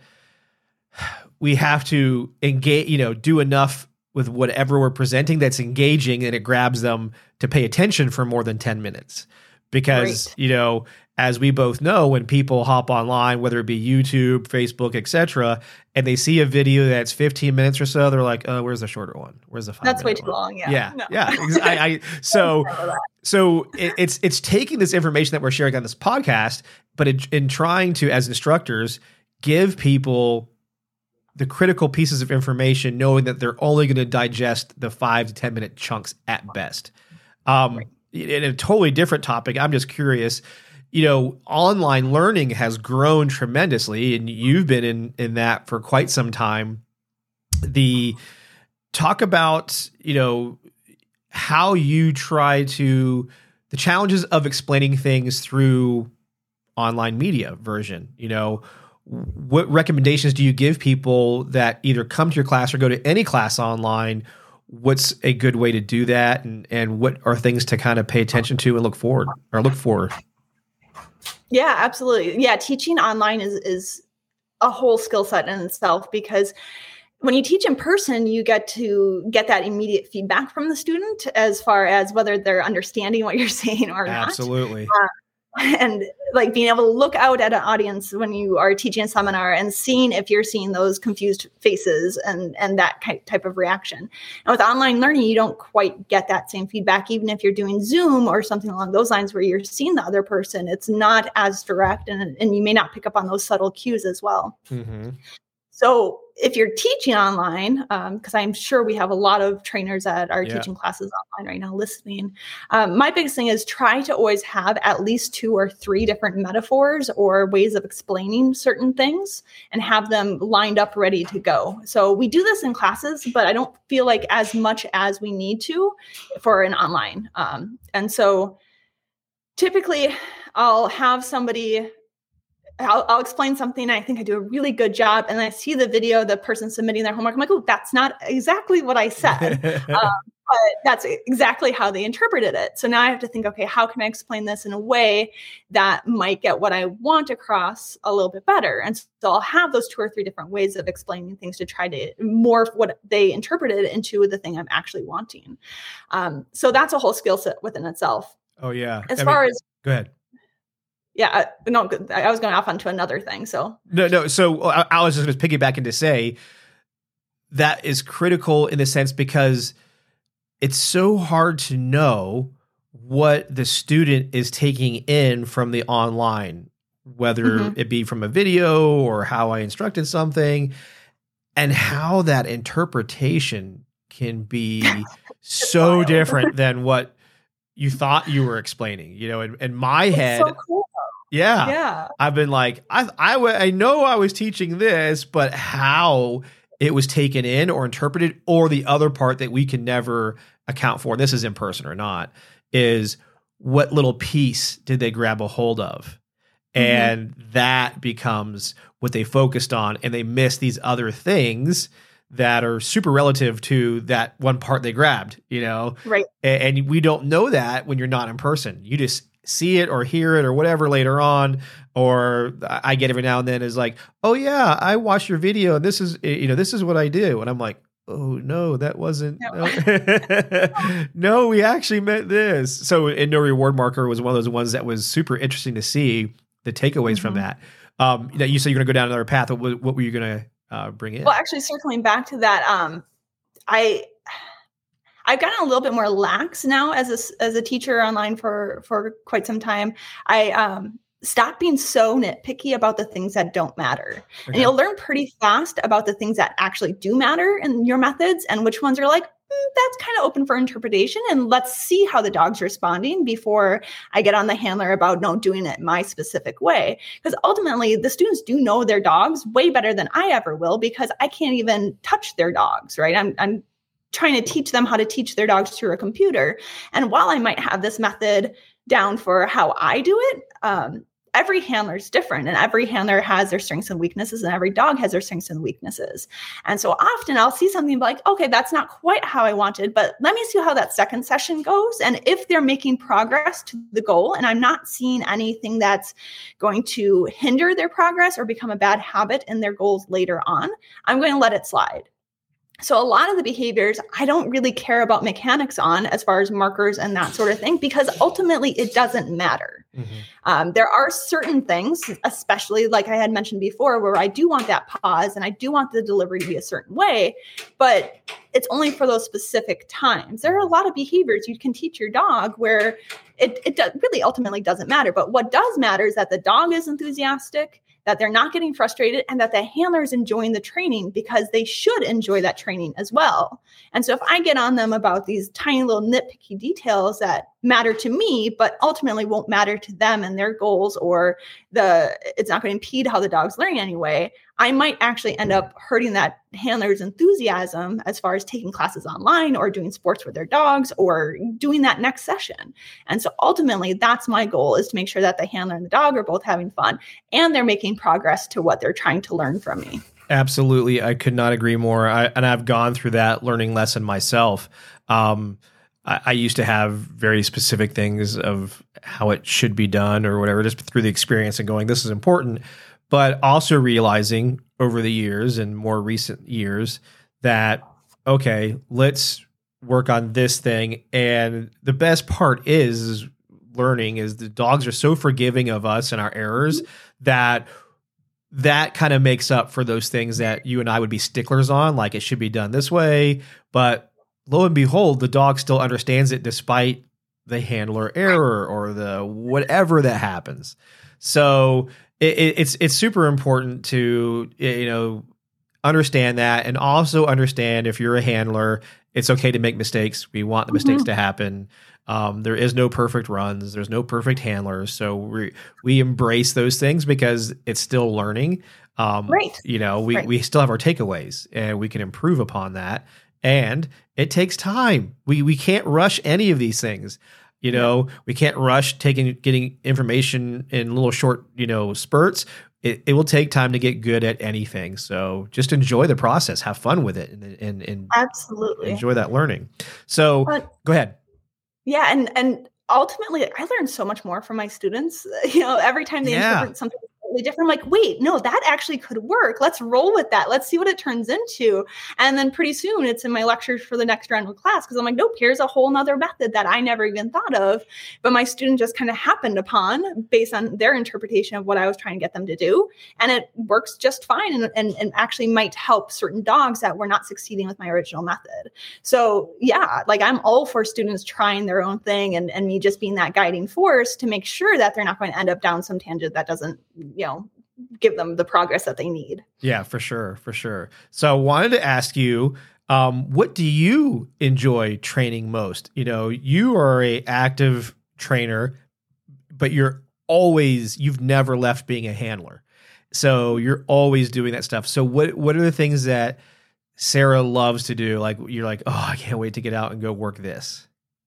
we have to engage, you know, do enough with whatever we're presenting that's engaging and it grabs them to pay attention for more than ten minutes. Because, Great. you know, as we both know, when people hop online, whether it be YouTube, Facebook, et cetera, and they see a video that's fifteen minutes or so, they're like, "Oh, where's the shorter one? Where's the five That's way too one? long." Yeah, yeah, no. yeah. I, I so so it, it's it's taking this information that we're sharing on this podcast, but it, in trying to, as instructors, give people the critical pieces of information, knowing that they're only going to digest the five to ten minute chunks at best. Um, right. In a totally different topic, I'm just curious. You know, online learning has grown tremendously, and you've been in in that for quite some time. The talk about, you know, how you try to the challenges of explaining things through online media version. You know, what recommendations do you give people that either come to your class or go to any class online? What's a good way to do that, and and what are things to kind of pay attention to and look forward or look for? Yeah, absolutely. Yeah, teaching online is is a whole skill set in itself, because when you teach in person, you get to get that immediate feedback from the student as far as whether they're understanding what you're saying or not. Absolutely. Uh, and like being able to look out at an audience when you are teaching a seminar and seeing if you're seeing those confused faces and, and that type of reaction. And with online learning, you don't quite get that same feedback. Even if you're doing Zoom or something along those lines where you're seeing the other person, it's not as direct, and, and you may not pick up on those subtle cues as well. Mm-hmm. So if you're teaching online, because um, I'm sure we have a lot of trainers that are yeah. teaching classes online right now listening, um, my biggest thing is try to always have at least two or three different metaphors or ways of explaining certain things and have them lined up ready to go. So we do this in classes, but I don't feel like as much as we need to for an online. Um, and so typically I'll have somebody I'll, I'll explain something. I think I do a really good job. And I see the video, the person submitting their homework. I'm like, oh, that's not exactly what I said. um, but that's exactly how they interpreted it. So now I have to think, okay, how can I explain this in a way that might get what I want across a little bit better? And so I'll have those two or three different ways of explaining things to try to morph what they interpreted into the thing I'm actually wanting. Um, so that's a whole skill set within itself. Oh, yeah. As I far mean, as go ahead. Yeah, no, I was going off onto another thing. So no, no. So I, I was just going to piggyback and to say that is critical in the sense because it's so hard to know what the student is taking in from the online, whether mm-hmm. it be from a video or how I instructed something, and how that interpretation can be so wild. different than what you thought you were explaining. You know, in, in my it's head. So cool. Yeah. Yeah. I've been like, I, I, I know I was teaching this, but how it was taken in or interpreted, or the other part that we can never account for, this is in person or not, is what little piece did they grab a hold of? Mm-hmm. And that becomes what they focused on, and they miss these other things that are super relative to that one part they grabbed, you know? Right. And, and we don't know that when you're not in person. You just see it or hear it or whatever later on. Or I get every now and then is like, oh yeah, I watched your video and this is, you know, this is what I do. And I'm like, oh no, that wasn't, No. no. No, we actually meant this. So in No Reward Marker was one of those ones that was super interesting to see the takeaways mm-hmm. from that. Um, that you said you're going to go down another path. What, what were you going to uh, bring in? Well, actually circling back to that, um, I, I've gotten a little bit more lax now as a, as a teacher online for, for quite some time. I, um, stop being so nitpicky about the things that don't matter. Okay. And you'll learn pretty fast about the things that actually do matter in your methods and which ones are like, mm, that's kind of open for interpretation. And let's see how the dog's responding before I get on the handler about no doing it my specific way. Because ultimately the students do know their dogs way better than I ever will, because I can't even touch their dogs, right? I'm, I'm trying to teach them how to teach their dogs through a computer. And while I might have this method down for how I do it, um, every handler is different, and every handler has their strengths and weaknesses, and every dog has their strengths and weaknesses. And so often I'll see something like, okay, that's not quite how I wanted, but let me see how that second session goes. And if they're making progress to the goal and I'm not seeing anything that's going to hinder their progress or become a bad habit in their goals later on, I'm going to let it slide. So a lot of the behaviors I don't really care about mechanics on as far as markers and that sort of thing, because ultimately it doesn't matter. Mm-hmm. Um, there are certain things, especially like I had mentioned before, where I do want that pause and I do want the delivery to be a certain way, but it's only for those specific times. There are a lot of behaviors you can teach your dog where it, it do- really ultimately doesn't matter. But what does matter is that the dog is enthusiastic, that they're not getting frustrated, and that the handler is enjoying the training, because they should enjoy that training as well. And so if I get on them about these tiny little nitpicky details that matter to me, but ultimately won't matter to them and their goals, or the it's not going to impede how the dog's learning anyway, I might actually end up hurting that handler's enthusiasm as far as taking classes online or doing sports with their dogs or doing that next session. And so ultimately that's my goal, is to make sure that the handler and the dog are both having fun and they're making progress to what they're trying to learn from me. Absolutely. I could not agree more. I, and I've gone through that learning lesson myself. Um, I, I used to have very specific things of how it should be done or whatever, just through the experience and going, this is important. But also realizing over the years and more recent years that, okay, let's work on this thing. And the best part is learning is the dogs are so forgiving of us and our errors that that kind of makes up for those things that you and I would be sticklers on, like it should be done this way. But lo and behold, the dog still understands it despite the handler error or the whatever that happens. So it, it, it's it's super important to, you know, understand that, and also understand if you're a handler, it's okay to make mistakes. We want the mistakes mm-hmm. to happen. Um, there is no perfect runs. There's no perfect handlers. So we we embrace those things because it's still learning. Um, right. You know, we, right. we still have our takeaways and we can improve upon that. And it takes time. We we can't rush any of these things. You know, yeah. we can't rush taking getting information in little short, you know, spurts. It, it will take time to get good at anything. So just enjoy the process, have fun with it, and and, and absolutely enjoy that learning. So but, go ahead. Yeah, and and ultimately, I learned so much more from my students. You know, every time they yeah. interpret something slightly different, I'm like, wait, no, that actually could work. Let's roll with that. Let's see what it turns into. And then pretty soon it's in my lectures for the next round of class, because I'm like, nope, here's a whole nother method that I never even thought of. But my student just kind of happened upon based on their interpretation of what I was trying to get them to do. And it works just fine, and, and, and actually might help certain dogs that were not succeeding with my original method. So yeah, like I'm all for students trying their own thing, and, and me just being that guiding force to make sure that they're not going to end up down some tangent that doesn't, you know, give them the progress that they need. Yeah, for sure. For sure. So I wanted to ask you, um, what do you enjoy training most? You know, you are a active trainer, but you're always, you've never left being a handler. So you're always doing that stuff. So what, what are the things that Sarah loves to do? Like, you're like, oh, I can't wait to get out and go work this.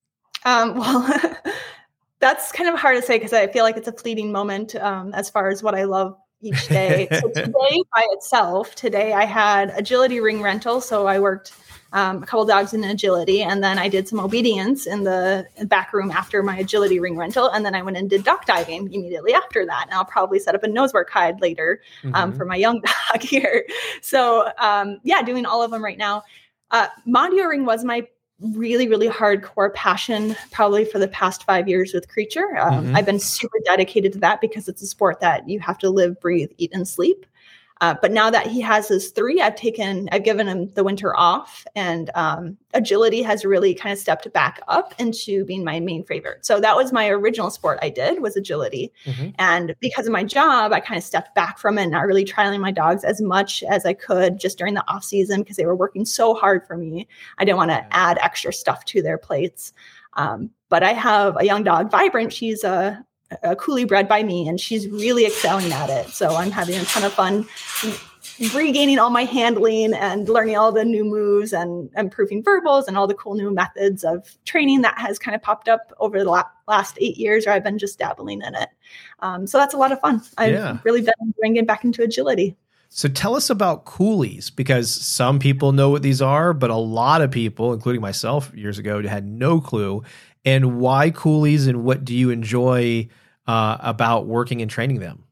Um, well, that's kind of hard to say, because I feel like it's a fleeting moment um, as far as what I love each day. So today by itself, today I had agility ring rental. So I worked um, a couple dogs in agility, and then I did some obedience in the back room after my agility ring rental. And then I went and did duck diving immediately after that. And I'll probably set up a nose work hide later um, mm-hmm. for my young dog here. So um, yeah, doing all of them right now. Uh, Mondioring was my really, really hardcore passion, probably for the past five years with Creature. Um, mm-hmm. I've been super dedicated to that because it's a sport that you have to live, breathe, eat, and sleep. Uh, but now that he has his three, I've taken, I've given him the winter off, and um, agility has really kind of stepped back up into being my main favorite. So that was my original sport I did, was agility. Mm-hmm. And because of my job, I kind of stepped back from it, not really trialing my dogs as much as I could just during the off season because they were working so hard for me. I didn't want to add extra stuff to their plates. Um, but I have a young dog, Vibrant. She's a a Coolie bred by me, and she's really excelling at it. So I'm having a ton of fun regaining all my handling and learning all the new moves and improving verbals and all the cool new methods of training that has kind of popped up over the la- last eight years, or I've been just dabbling in it. Um, so that's a lot of fun. I've yeah. really been enjoying getting back into agility. So tell us about Coolies, because some people know what these are, but a lot of people, including myself years ago, had no clue. And why Coolies, and what do you enjoy uh, about working and training them?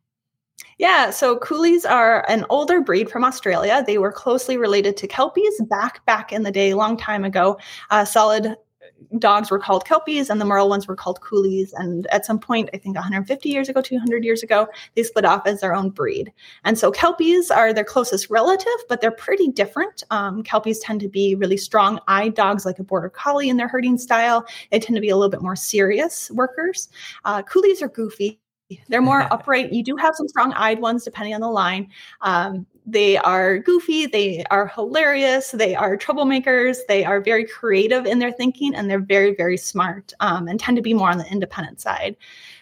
Yeah, so Coolies are an older breed from Australia. They were closely related to Kelpies back back in the day, long time ago. Uh, solid dogs were called Kelpies, and the Merle ones were called Coolies. And at some point, I think one hundred fifty years ago, two hundred years ago, they split off as their own breed. And so Kelpies are their closest relative, but they're pretty different. Um, Kelpies tend to be really strong-eyed dogs, like a Border Collie in their herding style. They tend to be a little bit more serious workers. Uh, Coolies are goofy. They're more upright. You do have some strong-eyed ones, depending on the line. Um, they are goofy. They are hilarious. They are troublemakers. They are very creative in their thinking, and they're very, very smart, um, and tend to be more on the independent side.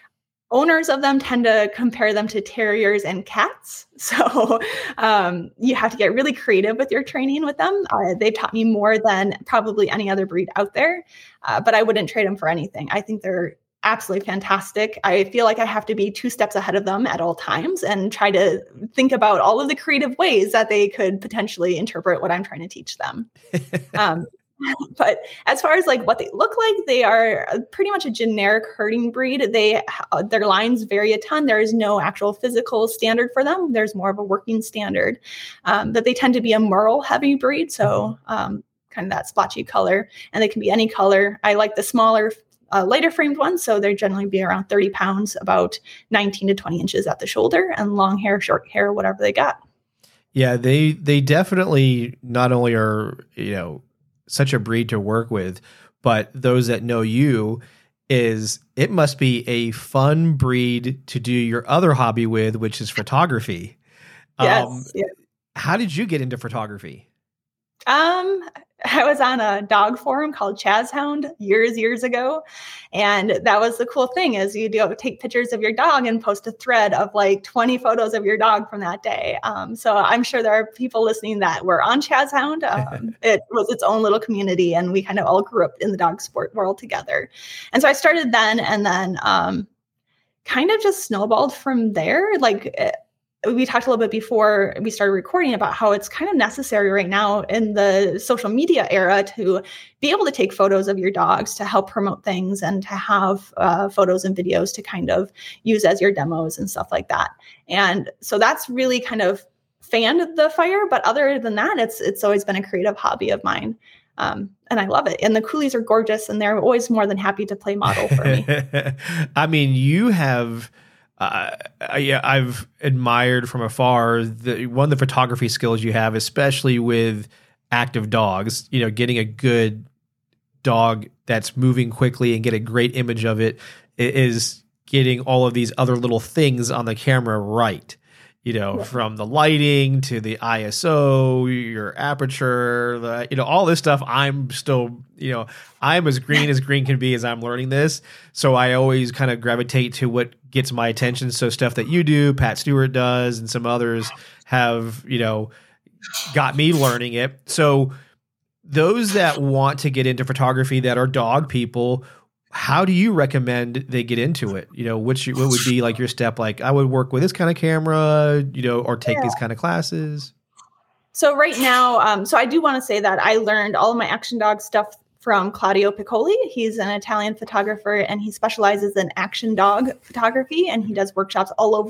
Owners of them tend to compare them to terriers and cats. So um, you have to get really creative with your training with them. Uh, they've taught me more than probably any other breed out there, uh, but I wouldn't trade them for anything. I think they're absolutely fantastic. I feel like I have to be two steps ahead of them at all times and try to think about all of the creative ways that they could potentially interpret what I'm trying to teach them. um, but as far as like what they look like, they are pretty much a generic herding breed. They uh, their lines vary a ton. There is no actual physical standard for them. There's more of a working standard. Um, that they tend to be a Merle heavy breed, so um, kind of that splotchy color, and they can be any color. I like the smaller Uh, lighter framed ones, so they're generally be around thirty pounds, about nineteen to twenty inches at the shoulder, and long hair, short hair, whatever they got. Yeah, they they definitely not only are, you know, such a breed to work with, but those that know you, is it must be a fun breed to do your other hobby with, which is photography. Yes. Um, yes. How did you get into photography? Um, I was on a dog forum called Chaz Hound years, years ago. And that was the cool thing, is you do take pictures of your dog and post a thread of like twenty photos of your dog from that day. Um, so I'm sure there are people listening that were on Chaz Hound. Um, it was its own little community, and we kind of all grew up in the dog sport world together. And so I started then, and then um, kind of just snowballed from there. Like it, we talked a little bit before we started recording about how it's kind of necessary right now in the social media era to be able to take photos of your dogs to help promote things, and to have uh, photos and videos to kind of use as your demos and stuff like that. And so that's really kind of fanned the fire. But other than that, it's it's always been a creative hobby of mine. Um, and I love it. And the Coolies are gorgeous, and they're always more than happy to play model for me. I mean, you have... Uh, yeah, I've admired from afar the one of the photography skills you have, especially with active dogs. You know, getting a good dog that's moving quickly and get a great image of it is getting all of these other little things on the camera right. You know, yeah. From the lighting to the I S O, your aperture, the, you know, all this stuff. I'm still, you know, I'm as green as green can be as I'm learning this. So I always kind of gravitate to what gets my attention. So stuff that you do, Pat Stewart does, and some others have, you know, got me learning it. So those that want to get into photography that are dog people, how do you recommend they get into it? You know, which what would be like your step? Like, I would work with this kind of camera, you know, or take yeah. these kind of classes. So right now, um, so I do want to say that I learned all of my action dog stuff from Claudio Piccoli. He's an Italian photographer, and he specializes in action dog photography, and he does workshops all over the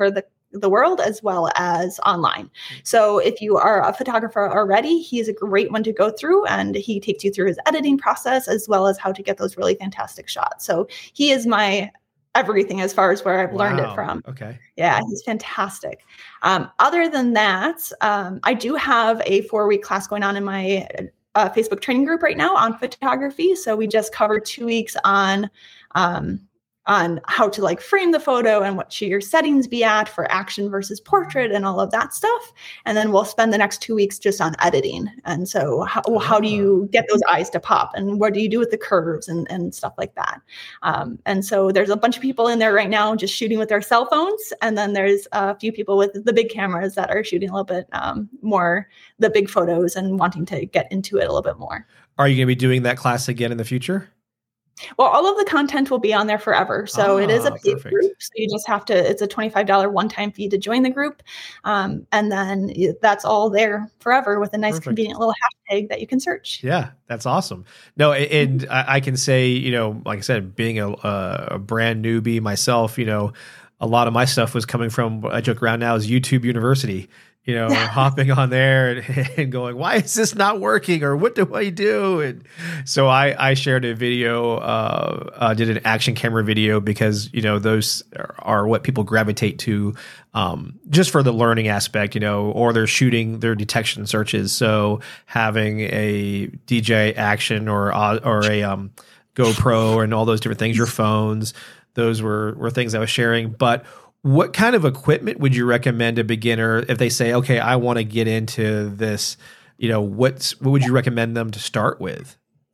the world as well as online. So if you are a photographer already, he's a great one to go through, and he takes you through his editing process as well as how to get those really fantastic shots. So he is my everything as far as where I've wow. learned it from. Okay. Yeah, he's fantastic. Um, other than that, um, I do have a four-week class going on in my uh, Facebook training group right now on photography. So we just covered two weeks on um, on how to like frame the photo and what should your settings be at for action versus portrait and all of that stuff. And then we'll spend the next two weeks just on editing. And so how, how do you get those eyes to pop, and what do you do with the curves and, and stuff like that? Um, and so there's a bunch of people in there right now just shooting with their cell phones. And then there's a few people with the big cameras that are shooting a little bit um, more the big photos and wanting to get into it a little bit more. Are you going to be doing that class again in the future? Well, all of the content will be on there forever. So ah, it is a paid perfect. group. So you just have to, it's a twenty-five dollars one-time fee to join the group. Um, and then that's all there forever with a nice, perfect. convenient little hashtag that you can search. Yeah, that's awesome. No, and mm-hmm. I, I can say, you know, like I said, being a, a brand newbie myself, you know, a lot of my stuff was coming from, I joke around now, is YouTube University. You know, hopping on there and, and going, why is this not working? Or what do I do? And so I, I shared a video, uh, uh, did an action camera video because, you know, those are, are what people gravitate to um, just for the learning aspect, you know, or they're shooting their detection searches. So having a D J I action or, uh, or a um, GoPro and all those different things, your phones, those were, were things I was sharing. But what kind of equipment would you recommend a beginner if they say, okay, I want to get into this, you know, what's, what would you recommend them to start with?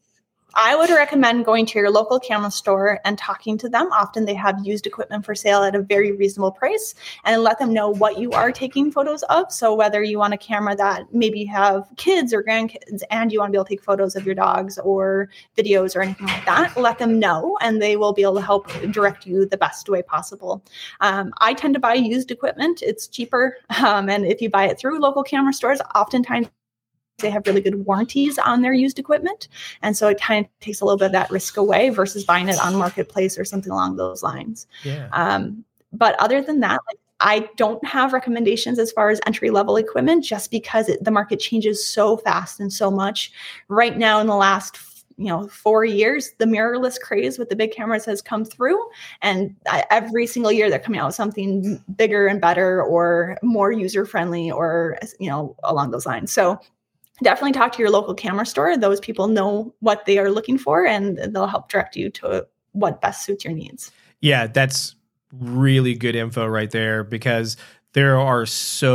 I would recommend going to your local camera store and talking to them. Often they have used equipment for sale at a very reasonable price, and let them know what you are taking photos of. So whether you want a camera that maybe have kids or grandkids and you want to be able to take photos of your dogs or videos or anything like that, let them know, and they will be able to help direct you the best way possible. Um, I tend to buy used equipment. It's cheaper. Um, and if you buy it through local camera stores, oftentimes they have really good warranties on their used equipment. And so it kind of takes a little bit of that risk away versus buying it on Marketplace or something along those lines. Yeah. Um, but other than that, like, I don't have recommendations as far as entry level equipment, just because it, the market changes so fast and so much. Right now, in the last you know, four years, the mirrorless craze with the big cameras has come through, and I, every single year they're coming out with something bigger and better or more user friendly or, you know, along those lines. So definitely talk to your local camera store. Those people know what they are looking for, and they'll help direct you to what best suits your needs. Yeah, that's really good info right there, because there are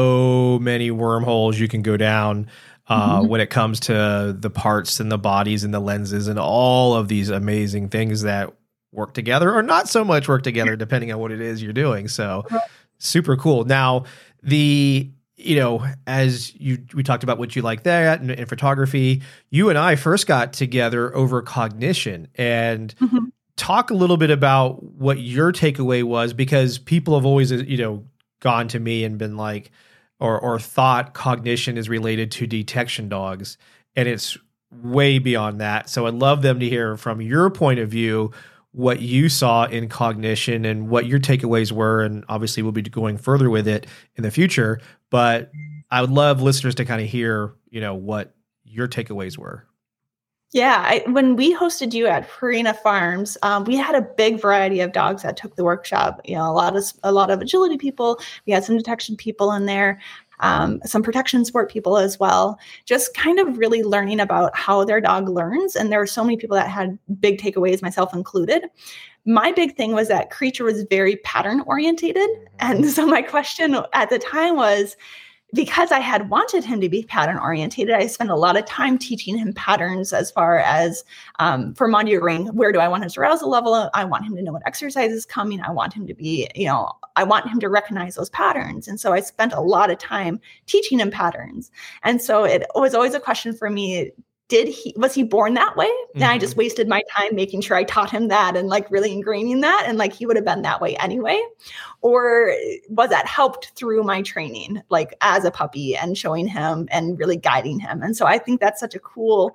so many wormholes you can go down uh, mm-hmm. when it comes to the parts and the bodies and the lenses and all of these amazing things that work together or not so much work together, depending on what it is you're doing. So super cool. Now, the you know, as you we talked about what you like there in, in photography, you and I first got together over Cognition, and mm-hmm. talk a little bit about what your takeaway was, because people have always, you know, gone to me and been like, or or thought Cognition is related to detection dogs, and it's way beyond that. So I'd love them to hear from your point of view what you saw in Cognition and what your takeaways were. And obviously we'll be going further with it in the future, but I would love listeners to kind of hear, you know, what your takeaways were. Yeah. I, when we hosted you at Purina Farms, um, we had a big variety of dogs that took the workshop. You know, a lot of, a lot of agility people. We had some detection people in there. Um, some protection sport people as well, just kind of really learning about how their dog learns. And there were so many people that had big takeaways, myself included. My big thing was that Creature was very pattern orientated. And so my question at the time was, because I had wanted him to be pattern orientated, I spent a lot of time teaching him patterns as far as um, for monitoring, where do I want his arousal level? I want him to know what exercise is coming. I want him to be, you know, I want him to recognize those patterns. And so I spent a lot of time teaching him patterns. And so it was always a question for me. Did he, was he born that way? Mm-hmm. And I just wasted my time making sure I taught him that and like really ingraining that. And like, he would have been that way anyway. Or was that helped through my training, like as a puppy and showing him and really guiding him? And so I think that's such a cool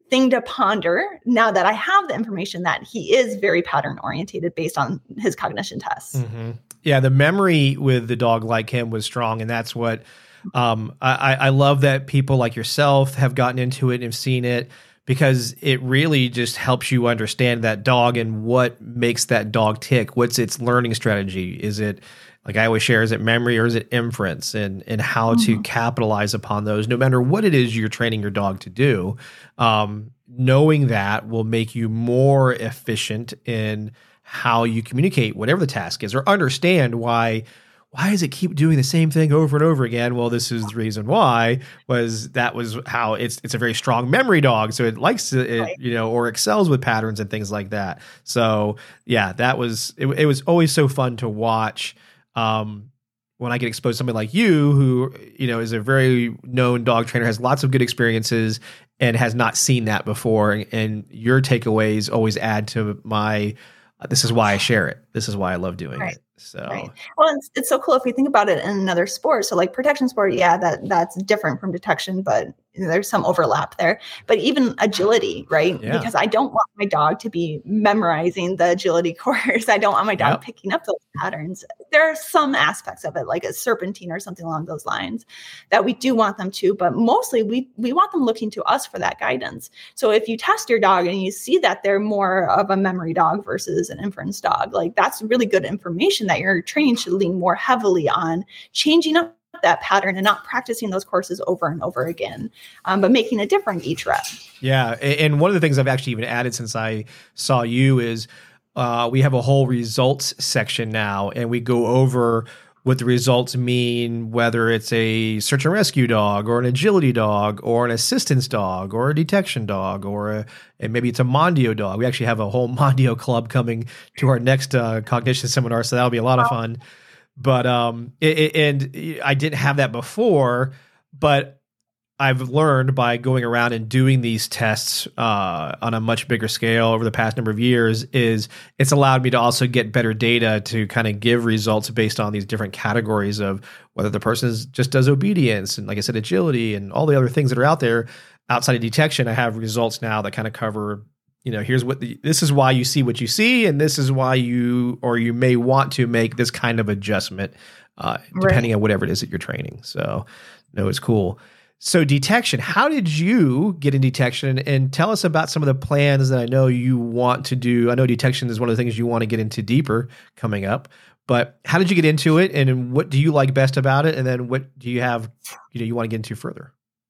thing to ponder now that I have the information that he is very pattern orientated based on his cognition tests. Mm-hmm. Yeah, the memory with the dog like him was strong, and that's what um, I, I love that people like yourself have gotten into it and have seen it, because it really just helps you understand that dog and what makes that dog tick. What's its learning strategy? Is it, like I always share, is it memory or is it inference, and and how mm-hmm. to capitalize upon those, no matter what it is you're training your dog to do. Um, knowing that will make you more efficient in how you communicate whatever the task is, or understand why. Why does it keep doing the same thing over and over again? Well, this is the reason why. Was that was how it's it's a very strong memory dog, so it likes to, it, right. you know, or excels with patterns and things like that. So yeah, that was it. It was always so fun to watch. Um, when I get exposed to somebody like you, who, you know, is a very known dog trainer, has lots of good experiences, and has not seen that before, and, and your takeaways always add to my. Uh, this is why I share it. This is why I love doing right. it. So, right. Well, it's, it's so cool if you think about it in another sport. So like protection sport, yeah, that that's different from detection, but there's some overlap there. But even agility, right? Yeah. Because I don't want my dog to be memorizing the agility course. I don't want my dog Yep. picking up those patterns. There are some aspects of it, like a serpentine or something along those lines, that we do want them to, but mostly we we want them looking to us for that guidance. So if you test your dog and you see that they're more of a memory dog versus an inference dog, like that's really good information that your training should lean more heavily on changing up that pattern and not practicing those courses over and over again, um, but making it different each rep. Yeah. And one of the things I've actually even added since I saw you is uh, we have a whole results section now, and we go over what the results mean, whether it's a search and rescue dog or an agility dog or an assistance dog or a detection dog, or a, and maybe it's a Mondio dog. We actually have a whole Mondio club coming to our next uh, cognition seminar, so that'll be a lot of fun. But um, it, it, and I didn't have that before, but I've learned by going around and doing these tests uh, on a much bigger scale over the past number of years, is it's allowed me to also get better data to kind of give results based on these different categories of whether the person is, just does obedience and, like I said, agility and all the other things that are out there outside of detection. I have results now that kind of cover, you know, here's what the, this is why you see what you see, and this is why you, or you may want to make this kind of adjustment uh, depending right. on whatever it is that you're training. So no, it's cool. So detection, how did you get in detection? And tell us about some of the plans that I know you want to do. I know detection is one of the things you want to get into deeper coming up, but how did you get into it, and what do you like best about it? And then what do you have, you know, you want to get into further?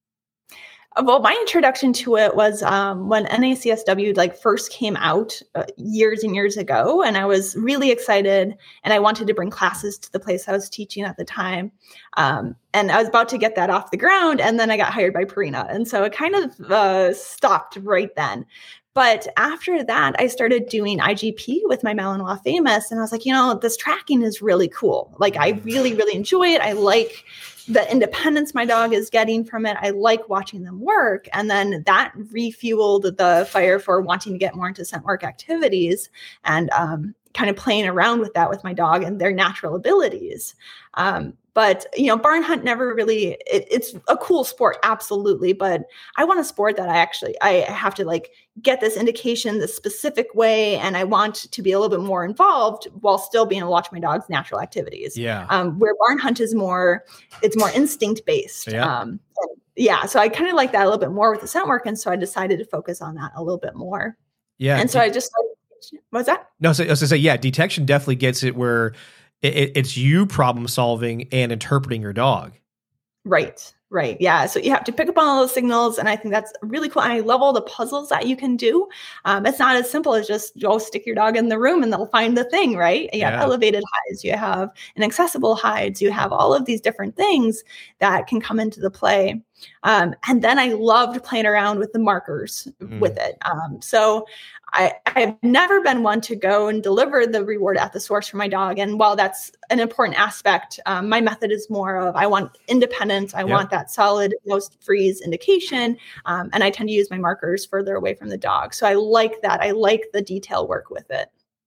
Well, my introduction to it was um, when N A C S W like first came out uh, years and years ago, and I was really excited, and I wanted to bring classes to the place I was teaching at the time. Um, and I was about to get that off the ground, and then I got hired by Purina, and so it kind of uh, stopped right then. But after that, I started doing I G P with my Malinois Famous, and I was like, you know, this tracking is really cool. Like, I really, really enjoy it. I like the independence my dog is getting from it. I like watching them work. And then that refueled the fire for wanting to get more into scent work activities, and um, kind of playing around with that with my dog and their natural abilities. Um, But, you know, barn hunt never really, it, it's a cool sport, absolutely. But I want a sport that I actually, I have to like get this indication the specific way. And I want to be a little bit more involved while still being able to watch my dog's natural activities. Yeah. Um, where barn hunt is more, it's more instinct based. Yeah. Um, yeah. So I kind of like that a little bit more with the scent work. And so I decided to focus on that a little bit more. Yeah. And so I just, what was that? No, so I was going to say, yeah, detection definitely gets it where It, it's you problem solving and interpreting your dog. Right, right. Yeah. So you have to pick up on all those signals. And I think that's really cool. And I love all the puzzles that you can do. Um, it's not as simple as just go stick your dog in the room and they'll find the thing, right? You yeah. have elevated hides, you have inaccessible hides, you have all of these different things that can come into the play. Um, and then I loved playing around with the markers mm. with it. Um, so I, I've never been one to go and deliver the reward at the source for my dog. And while that's an important aspect, um, my method is more of, I want independence. I yep. want that solid nose freeze indication. Um, and I tend to use my markers further away from the dog. So I like that. I like the detail work with it.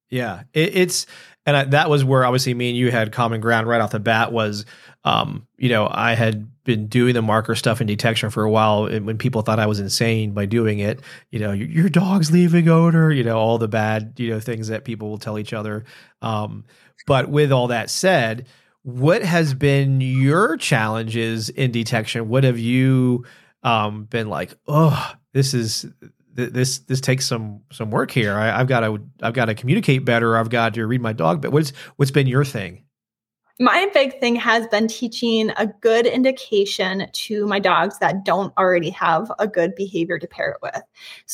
Yeah, it, it's, and I, that was where obviously me and you had common ground right off the bat was, um, you know, I had been doing the marker stuff in detection for a while, and when people thought I was insane by doing it, you know, your, your dog's leaving odor, you know, all the bad, you know, things that people will tell each other. Um, but with all that said, what has been your challenges in detection? What have you um, been like, oh, this is, this this takes some some work here. I, I've got to I've got to communicate better. I've got to read my dog. But what's what's been your thing? My big thing has been teaching a good indication to my dogs that don't already have a good behavior to pair it with.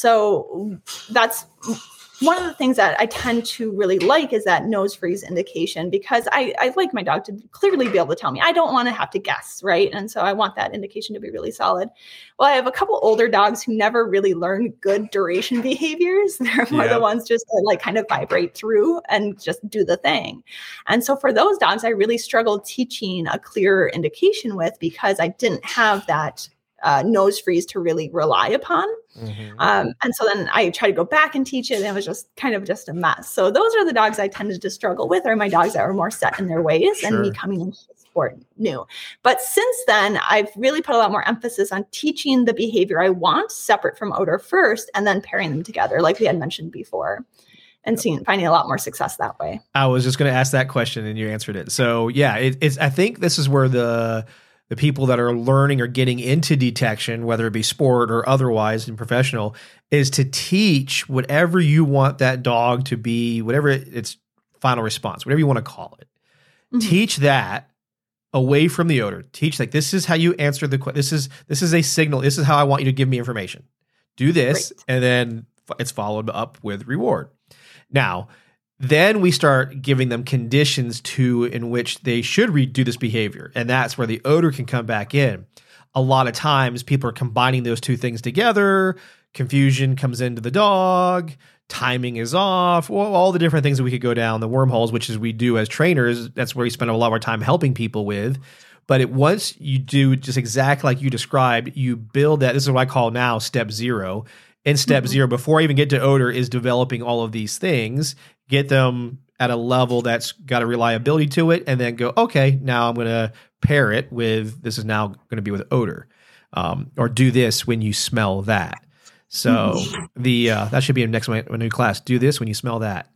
So that's one of the things that I tend to really like is that nose freeze indication, because I, I like my dog to clearly be able to tell me. I don't want to have to guess, right? And so I want that indication to be really solid. Well, I have a couple older dogs who never really learn good duration behaviors. They're more yeah. the ones just to like kind of vibrate through and just do the thing. And so for those dogs, I really struggled teaching a clearer indication with, because I didn't have that Uh, nose freeze to really rely upon. Mm-hmm. Um, and so then I try to go back and teach it, and it was just kind of just a mess. So those are the dogs I tended to struggle with, are my dogs that are more set in their ways sure. and me coming into the sport new. But since then, I've really put a lot more emphasis on teaching the behavior I want separate from odor first, and then pairing them together, like we had mentioned before, and seeing, finding a lot more success that way. I was just going to ask that question and you answered it. So yeah, it, it's, I think this is where the, the people that are learning or getting into detection, whether it be sport or otherwise in professional, is to teach whatever you want that dog to be, whatever its final response, whatever you want to call it. Mm-hmm. Teach that away from the odor. Teach like, this is how you answer the question. This is, this is a signal. This is how I want you to give me information. Do this. Great. And then it's followed up with reward. Now, then we start giving them conditions to in which they should redo this behavior. And that's where the odor can come back in. A lot of times people are combining those two things together. Confusion comes into the dog. Timing is off. Well, all the different things that we could go down the wormholes, which is we do as trainers. That's where we spend a lot of our time helping people with. But it, once you do just exactly like you described, you build that. This is what I call now step zero. In step mm-hmm. zero, before I even get to odor, is developing all of these things, get them at a level that's got a reliability to it, and then go, okay, now I'm going to pair it with, this is now going to be with odor, um, or do this when you smell that. So mm-hmm. the uh, that should be in next my, my new class. Do this when you smell that.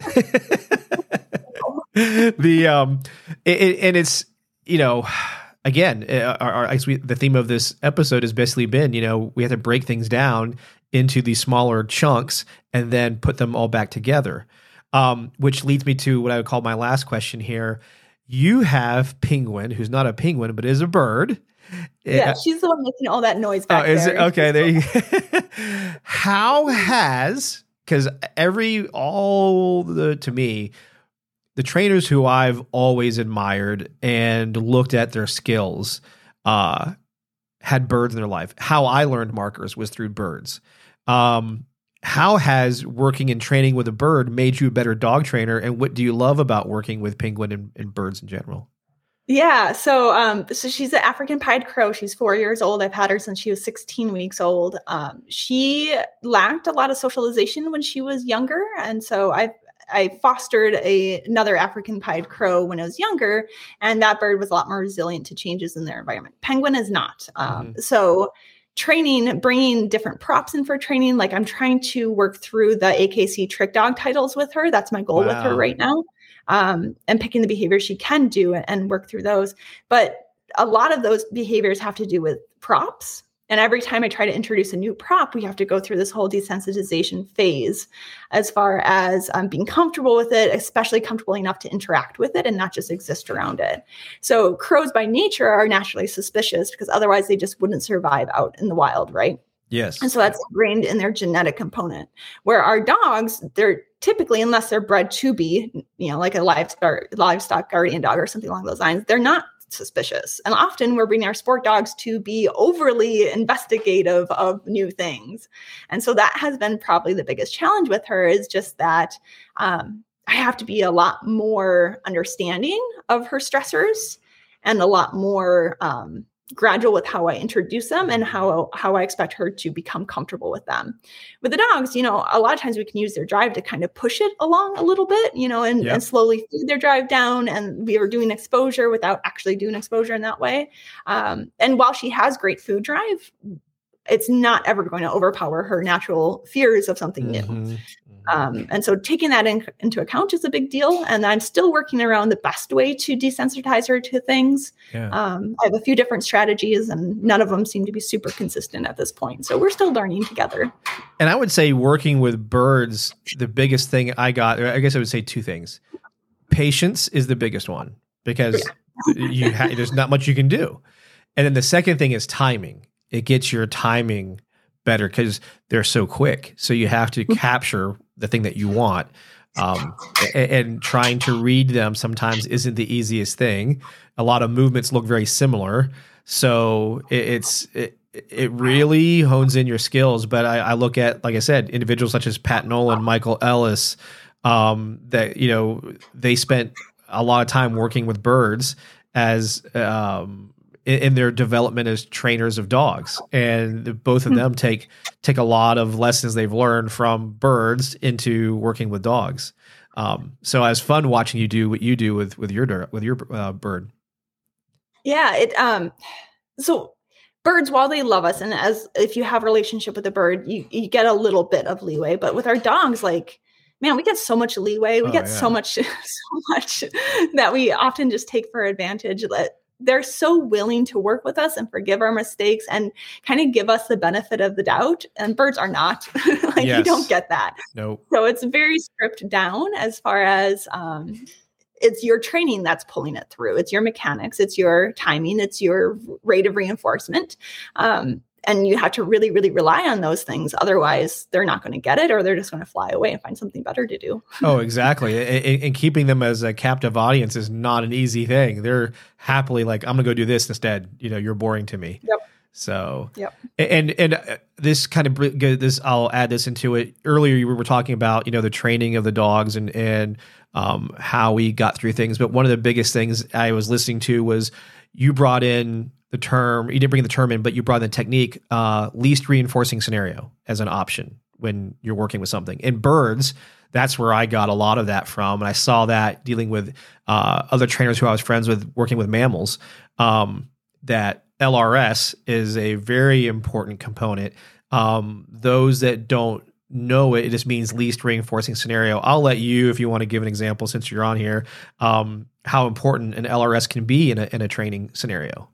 the um, it, it, and it's, you know, again, our, our, the theme of this episode has basically been, you know, we have to break things down into these smaller chunks and then put them all back together. Um, which leads me to what I would call my last question here. You have Penguin, who's not a penguin, but is a bird. Yeah, she's the one making all that noise back oh, is there. It? Okay, there you go. How has, because every, all the, to me, the trainers who I've always admired and looked at their skills uh, had birds in their life. How I learned markers was through birds. Um, how has working and training with a bird made you a better dog trainer? And what do you love about working with penguin and, and birds in general? Yeah. So, um, so she's an African pied crow. She's four years old. I've had her since she was sixteen weeks old. Um, she lacked a lot of socialization when she was younger. And so I, I fostered a, another African pied crow when I was younger, and that bird was a lot more resilient to changes in their environment. Penguin is not. Um, mm-hmm. So training, bringing different props in for training. Like I'm trying to work through the A K C trick dog titles with her. That's my goal wow. with her right now. Um, and picking the behaviors she can do and, and work through those. But a lot of those behaviors have to do with props. And every time I try to introduce a new prop, we have to go through this whole desensitization phase as far as um, being comfortable with it, especially comfortable enough to interact with it and not just exist around it. So crows by nature are naturally suspicious because otherwise they just wouldn't survive out in the wild, right? Yes. And so that's ingrained in their genetic component. Where our dogs, they're typically, unless they're bred to be, you know, like a livestock, livestock guardian dog or something along those lines, they're not suspicious. And often we're bringing our sport dogs to be overly investigative of new things. And so that has been probably the biggest challenge with her, is just that um, I have to be a lot more understanding of her stressors and a lot more um, gradual with how I introduce them and how, how I expect her to become comfortable with them. With the dogs, you know, a lot of times we can use their drive to kind of push it along a little bit, you know, and, yep. and slowly feed their drive down. And we are doing exposure without actually doing exposure in that way. Um, and while she has great food drive, it's not ever going to overpower her natural fears of something mm-hmm. new. Um, and so taking that in, into account is a big deal. And I'm still working around the best way to desensitize her to things. Yeah. Um, I have a few different strategies and none of them seem to be super consistent at this point. So we're still learning together. And I would say working with birds, the biggest thing I got, I guess I would say two things. Patience is the biggest one because yeah. you ha- there's not much you can do. And then the second thing is timing. It gets your timing better because they're so quick. So you have to capture the thing that you want. Um, and, and trying to read them sometimes isn't the easiest thing. A lot of movements look very similar. So it, it's, it, it really hones in your skills. But I, I look at, like I said, individuals such as Pat Nolan, Michael Ellis, um, that, you know, they spent a lot of time working with birds as, um, in their development as trainers of dogs, and both of them take take a lot of lessons they've learned from birds into working with dogs. Um, so it was fun watching you do what you do with with your with your uh, bird. Yeah, it. Um, so birds, while they love us, and as if you have a relationship with a bird, you you get a little bit of leeway. But with our dogs, like, man, we get so much leeway. We oh, get yeah. so much so much that we often just take for advantage. That they're so willing to work with us and forgive our mistakes and kind of give us the benefit of the doubt. And birds are not. like yes. You don't get that. Nope. So it's very stripped down as far as um, it's your training that's pulling it through. It's your mechanics. It's your timing. It's your rate of reinforcement. Um, and you have to really, really rely on those things. Otherwise, they're not going to get it, or they're just going to fly away and find something better to do. Oh, exactly. And, and keeping them as a captive audience is not an easy thing. They're happily like, I'm going to go do this instead. You know, you're boring to me. Yep. So, yep. And, and this kind of, this, I'll add this into it. Earlier, you were talking about, you know, the training of the dogs and, and um, how we got through things. But one of the biggest things I was listening to was you brought in the term, you didn't bring the term in, but you brought in the technique, uh, least reinforcing scenario as an option when you're working with something. In birds, that's where I got a lot of that from. And I saw that dealing with uh, other trainers who I was friends with working with mammals, um, that L R S is a very important component. Um, those that don't know it, it just means least reinforcing scenario. I'll let you, if you want to give an example since you're on here, um, how important an L R S can be in a, in a training scenario.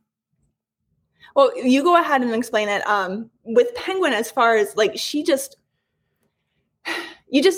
Well, you go ahead and explain it. Um, with Penguin, as far as like, she just, you just,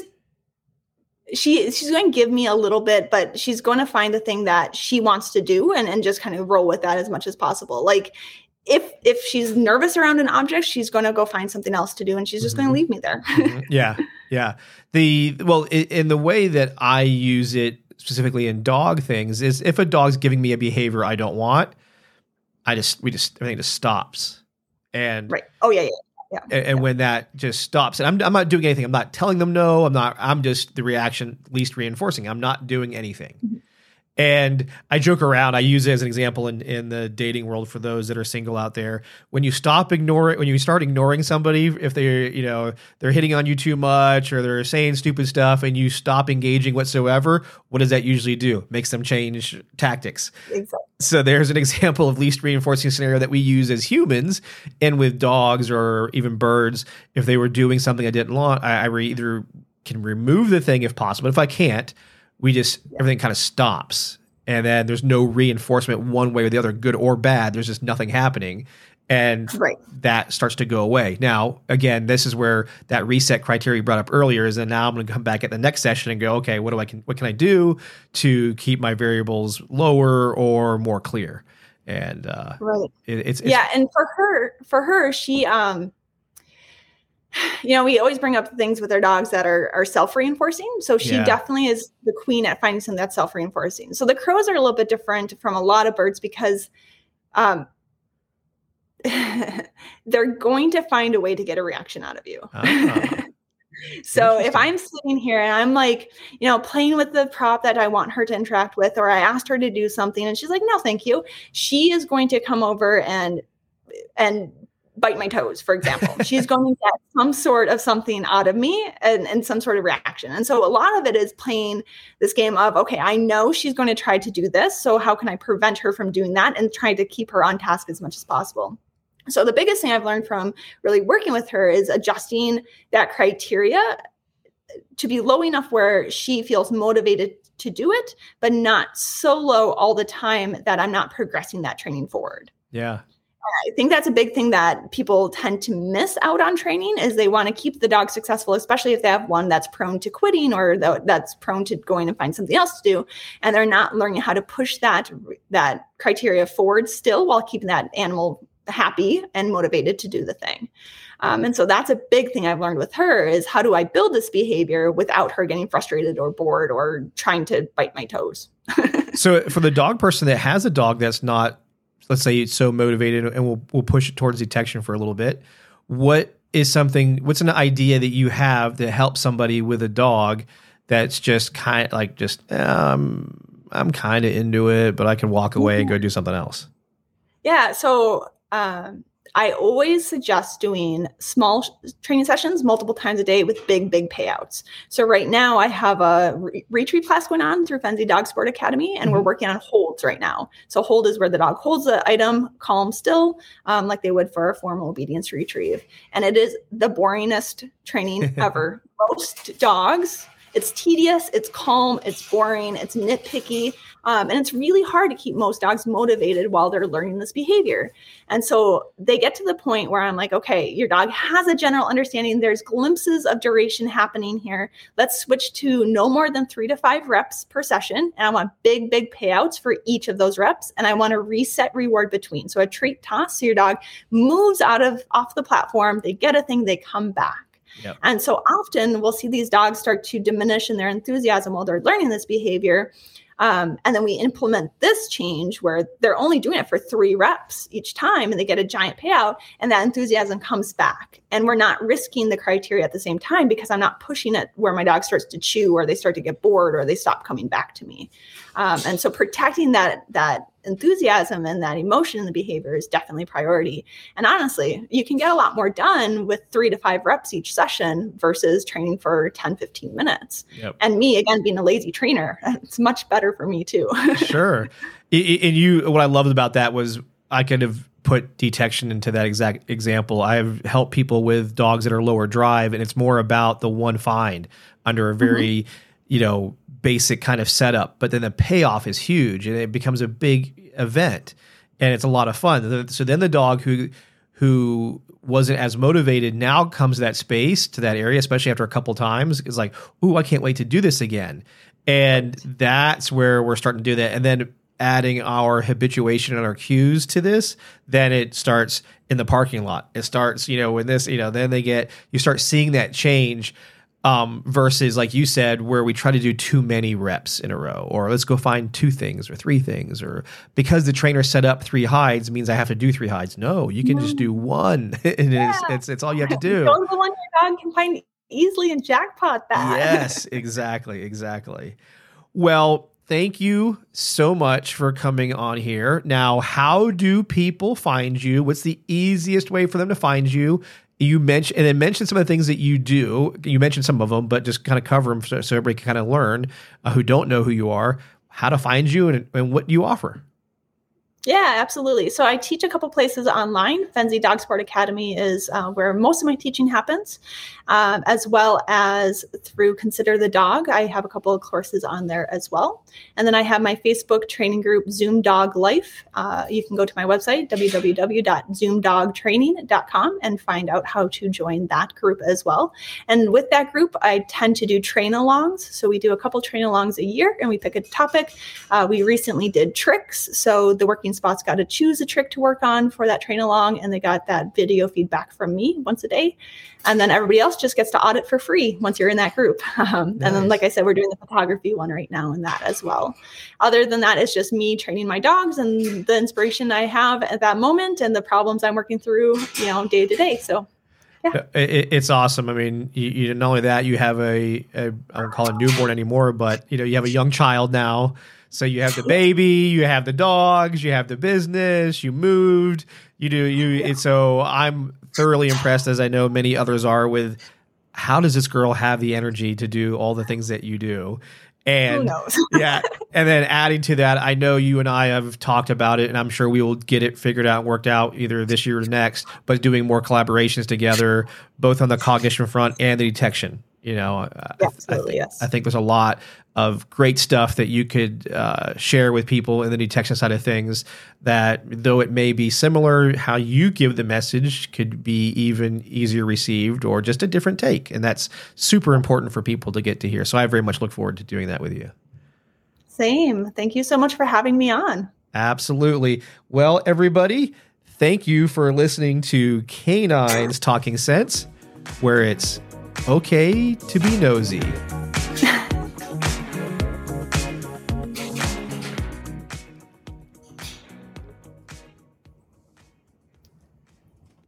she, she's going to give me a little bit, but she's going to find the thing that she wants to do and, and just kind of roll with that as much as possible. Like if, if she's nervous around an object, she's going to go find something else to do and she's just mm-hmm. going to leave me there. mm-hmm. Yeah. Yeah. The, well, in, in the way that I use it specifically in dog things is if a dog's giving me a behavior I don't want, I just, we just, everything just stops. And right. Oh yeah. Yeah. Yeah. And, and yeah. when that just stops, and I'm, I'm not doing anything. I'm not telling them no. I'm not, I'm just the reaction least reinforcing. I'm not doing anything. Mm-hmm. And I joke around. I use it as an example in, in the dating world for those that are single out there. When you stop ignoring, when you start ignoring somebody, if they're, you know, they're hitting on you too much or they're saying stupid stuff and you stop engaging whatsoever, what does that usually do? Makes them change tactics. Exactly. So there's an example of least reinforcing scenario that we use as humans and with dogs or even birds. If they were doing something I didn't want, I, I re- either can remove the thing if possible. If I can't, we just, everything kind of stops. And then there's no reinforcement one way or the other, good or bad. There's just nothing happening. And right. that starts to go away. Now, again, this is where that reset criteria you brought up earlier is that now I'm going to come back at the next session and go, okay, what do I can, what can I do to keep my variables lower or more clear? And uh, right. it, it's, it's yeah. And for her, for her, she, um, you know, we always bring up things with our dogs that are, are self-reinforcing. So she yeah. definitely is the queen at finding something that's self-reinforcing. So the crows are a little bit different from a lot of birds because um, they're going to find a way to get a reaction out of you. Oh. So if I'm sitting here and I'm like, you know, playing with the prop that I want her to interact with, or I asked her to do something and she's like, no, thank you, she is going to come over and, and bite my toes, for example. She's going to get some sort of something out of me and, and some sort of reaction. And so a lot of it is playing this game of, okay, I know she's going to try to do this. So how can I prevent her from doing that and try to keep her on task as much as possible? So the biggest thing I've learned from really working with her is adjusting that criteria to be low enough where she feels motivated to do it, but not so low all the time that I'm not progressing that training forward. Yeah. I think that's a big thing that people tend to miss out on training is they want to keep the dog successful, especially if they have one that's prone to quitting or that's prone to going and find something else to do. And they're not learning how to push that, that criteria forward still while keeping that animal happy and motivated to do the thing. Um, and so that's a big thing I've learned with her is how do I build this behavior without her getting frustrated or bored or trying to bite my toes? So for the dog person that has a dog that's not, let's say it's so motivated and we'll, we'll push it towards detection for a little bit. What is something, what's an idea that you have to help somebody with a dog that's just kind of like, just, um, I'm kind of into it, but I can walk away and go do something else? Yeah. So, um, I always suggest doing small sh- training sessions multiple times a day with big, big payouts. So right now I have a re- retrieve class going on through Fenzi Dog Sport Academy, and mm-hmm. we're working on holds right now. So hold is where the dog holds the item, calm still, um, like they would for a formal obedience retrieve. And it is the boringest training ever. Most dogs, it's tedious, it's calm, it's boring, it's nitpicky. Um, and it's really hard to keep most dogs motivated while they're learning this behavior. And so they get to the point where I'm like, okay, your dog has a general understanding. There's glimpses of duration happening here. Let's switch to no more than three to five reps per session. And I want big, big payouts for each of those reps. And I want to reset reward between. So a treat toss. So your dog moves out of off the platform. They get a thing, they come back. Yep. And so often we'll see these dogs start to diminish in their enthusiasm while they're learning this behavior. Um, and then we implement this change where they're only doing it for three reps each time and they get a giant payout and that enthusiasm comes back. And we're not risking the criteria at the same time because I'm not pushing it where my dog starts to chew or they start to get bored or they stop coming back to me. Um, and so protecting that, that enthusiasm and that emotion in the behavior is definitely priority. And honestly, you can get a lot more done with three to five reps each session versus training for ten, fifteen minutes. Yep. And me, again, being a lazy trainer, it's much better for me too. Sure. And you, what I loved about that was I could have put detection into that exact example. I've helped people with dogs that are lower drive, and it's more about the one find under a very, mm-hmm. you know, basic kind of setup, but then the payoff is huge and it becomes a big event and it's a lot of fun. So then the dog who who wasn't as motivated now comes to that space, to that area, especially after a couple times, is like, ooh, I can't wait to do this again. And that's where we're starting to do that. And then adding our habituation and our cues to this, then it starts in the parking lot. It starts, you know, when this, you know, then they get, you start seeing that change. Um, versus, like you said, where we try to do too many reps in a row, or let's go find two things or three things, or because the trainer set up three hides means I have to do three hides. No, you can mm-hmm. just do one. and yeah. it's, it's it's all you have to do. Go the one your dog can find easily and jackpot that. Yes, exactly, exactly. Well, thank you so much for coming on here. Now, how do people find you? What's the easiest way for them to find you? You mentioned, and then mention some of the things that you do. You mentioned some of them, but just kind of cover them so, so everybody can kind of learn uh, who don't know who you are, how to find you, and, and what you offer. Yeah, absolutely. So I teach a couple places online. Fenzi Dog Sport Academy is uh, where most of my teaching happens, um, as well as through Consider the Dog. I have a couple of courses on there as well. And then I have my Facebook training group, Zoom Dog Life. Uh, you can go to my website, w w w dot zoom dog training dot com, and find out how to join that group as well. And with that group, I tend to do train-alongs. So we do a couple train-alongs a year, and we pick a topic. Uh, we recently did tricks. So the working spots got to choose a trick to work on for that train along, and they got that video feedback from me once a day. And then everybody else just gets to audit for free once you're in that group. Um, nice. And then, like I said, we're doing the photography one right now in that as well. Other than that, it's just me training my dogs and the inspiration I have at that moment and the problems I'm working through, you know, day to day. So Yeah. It, it's awesome. I mean, you, you not only that, you have a, a I don't call it newborn anymore, but you know, you have a young child now. So you have the baby, you have the dogs, you have the business, you moved, you do you. Yeah. It's, so I'm thoroughly impressed, as I know many others are, with how does this girl have the energy to do all the things that you do. And who knows? Yeah. And then adding to that, I know you and I have talked about it, and I'm sure we will get it figured out and worked out either this year or next, but doing more collaborations together, both on the cognition front and the detection. You know, absolutely, I, yes. I think there's a lot of great stuff that you could uh, share with people in the detection side of things that, though it may be similar, how you give the message could be even easier received or just a different take. And that's super important for people to get to hear. So I very much look forward to doing that with you. Same. Thank you so much for having me on. Absolutely. Well, everybody, thank you for listening to Canines Talking Sense, where it's okay to be nosy.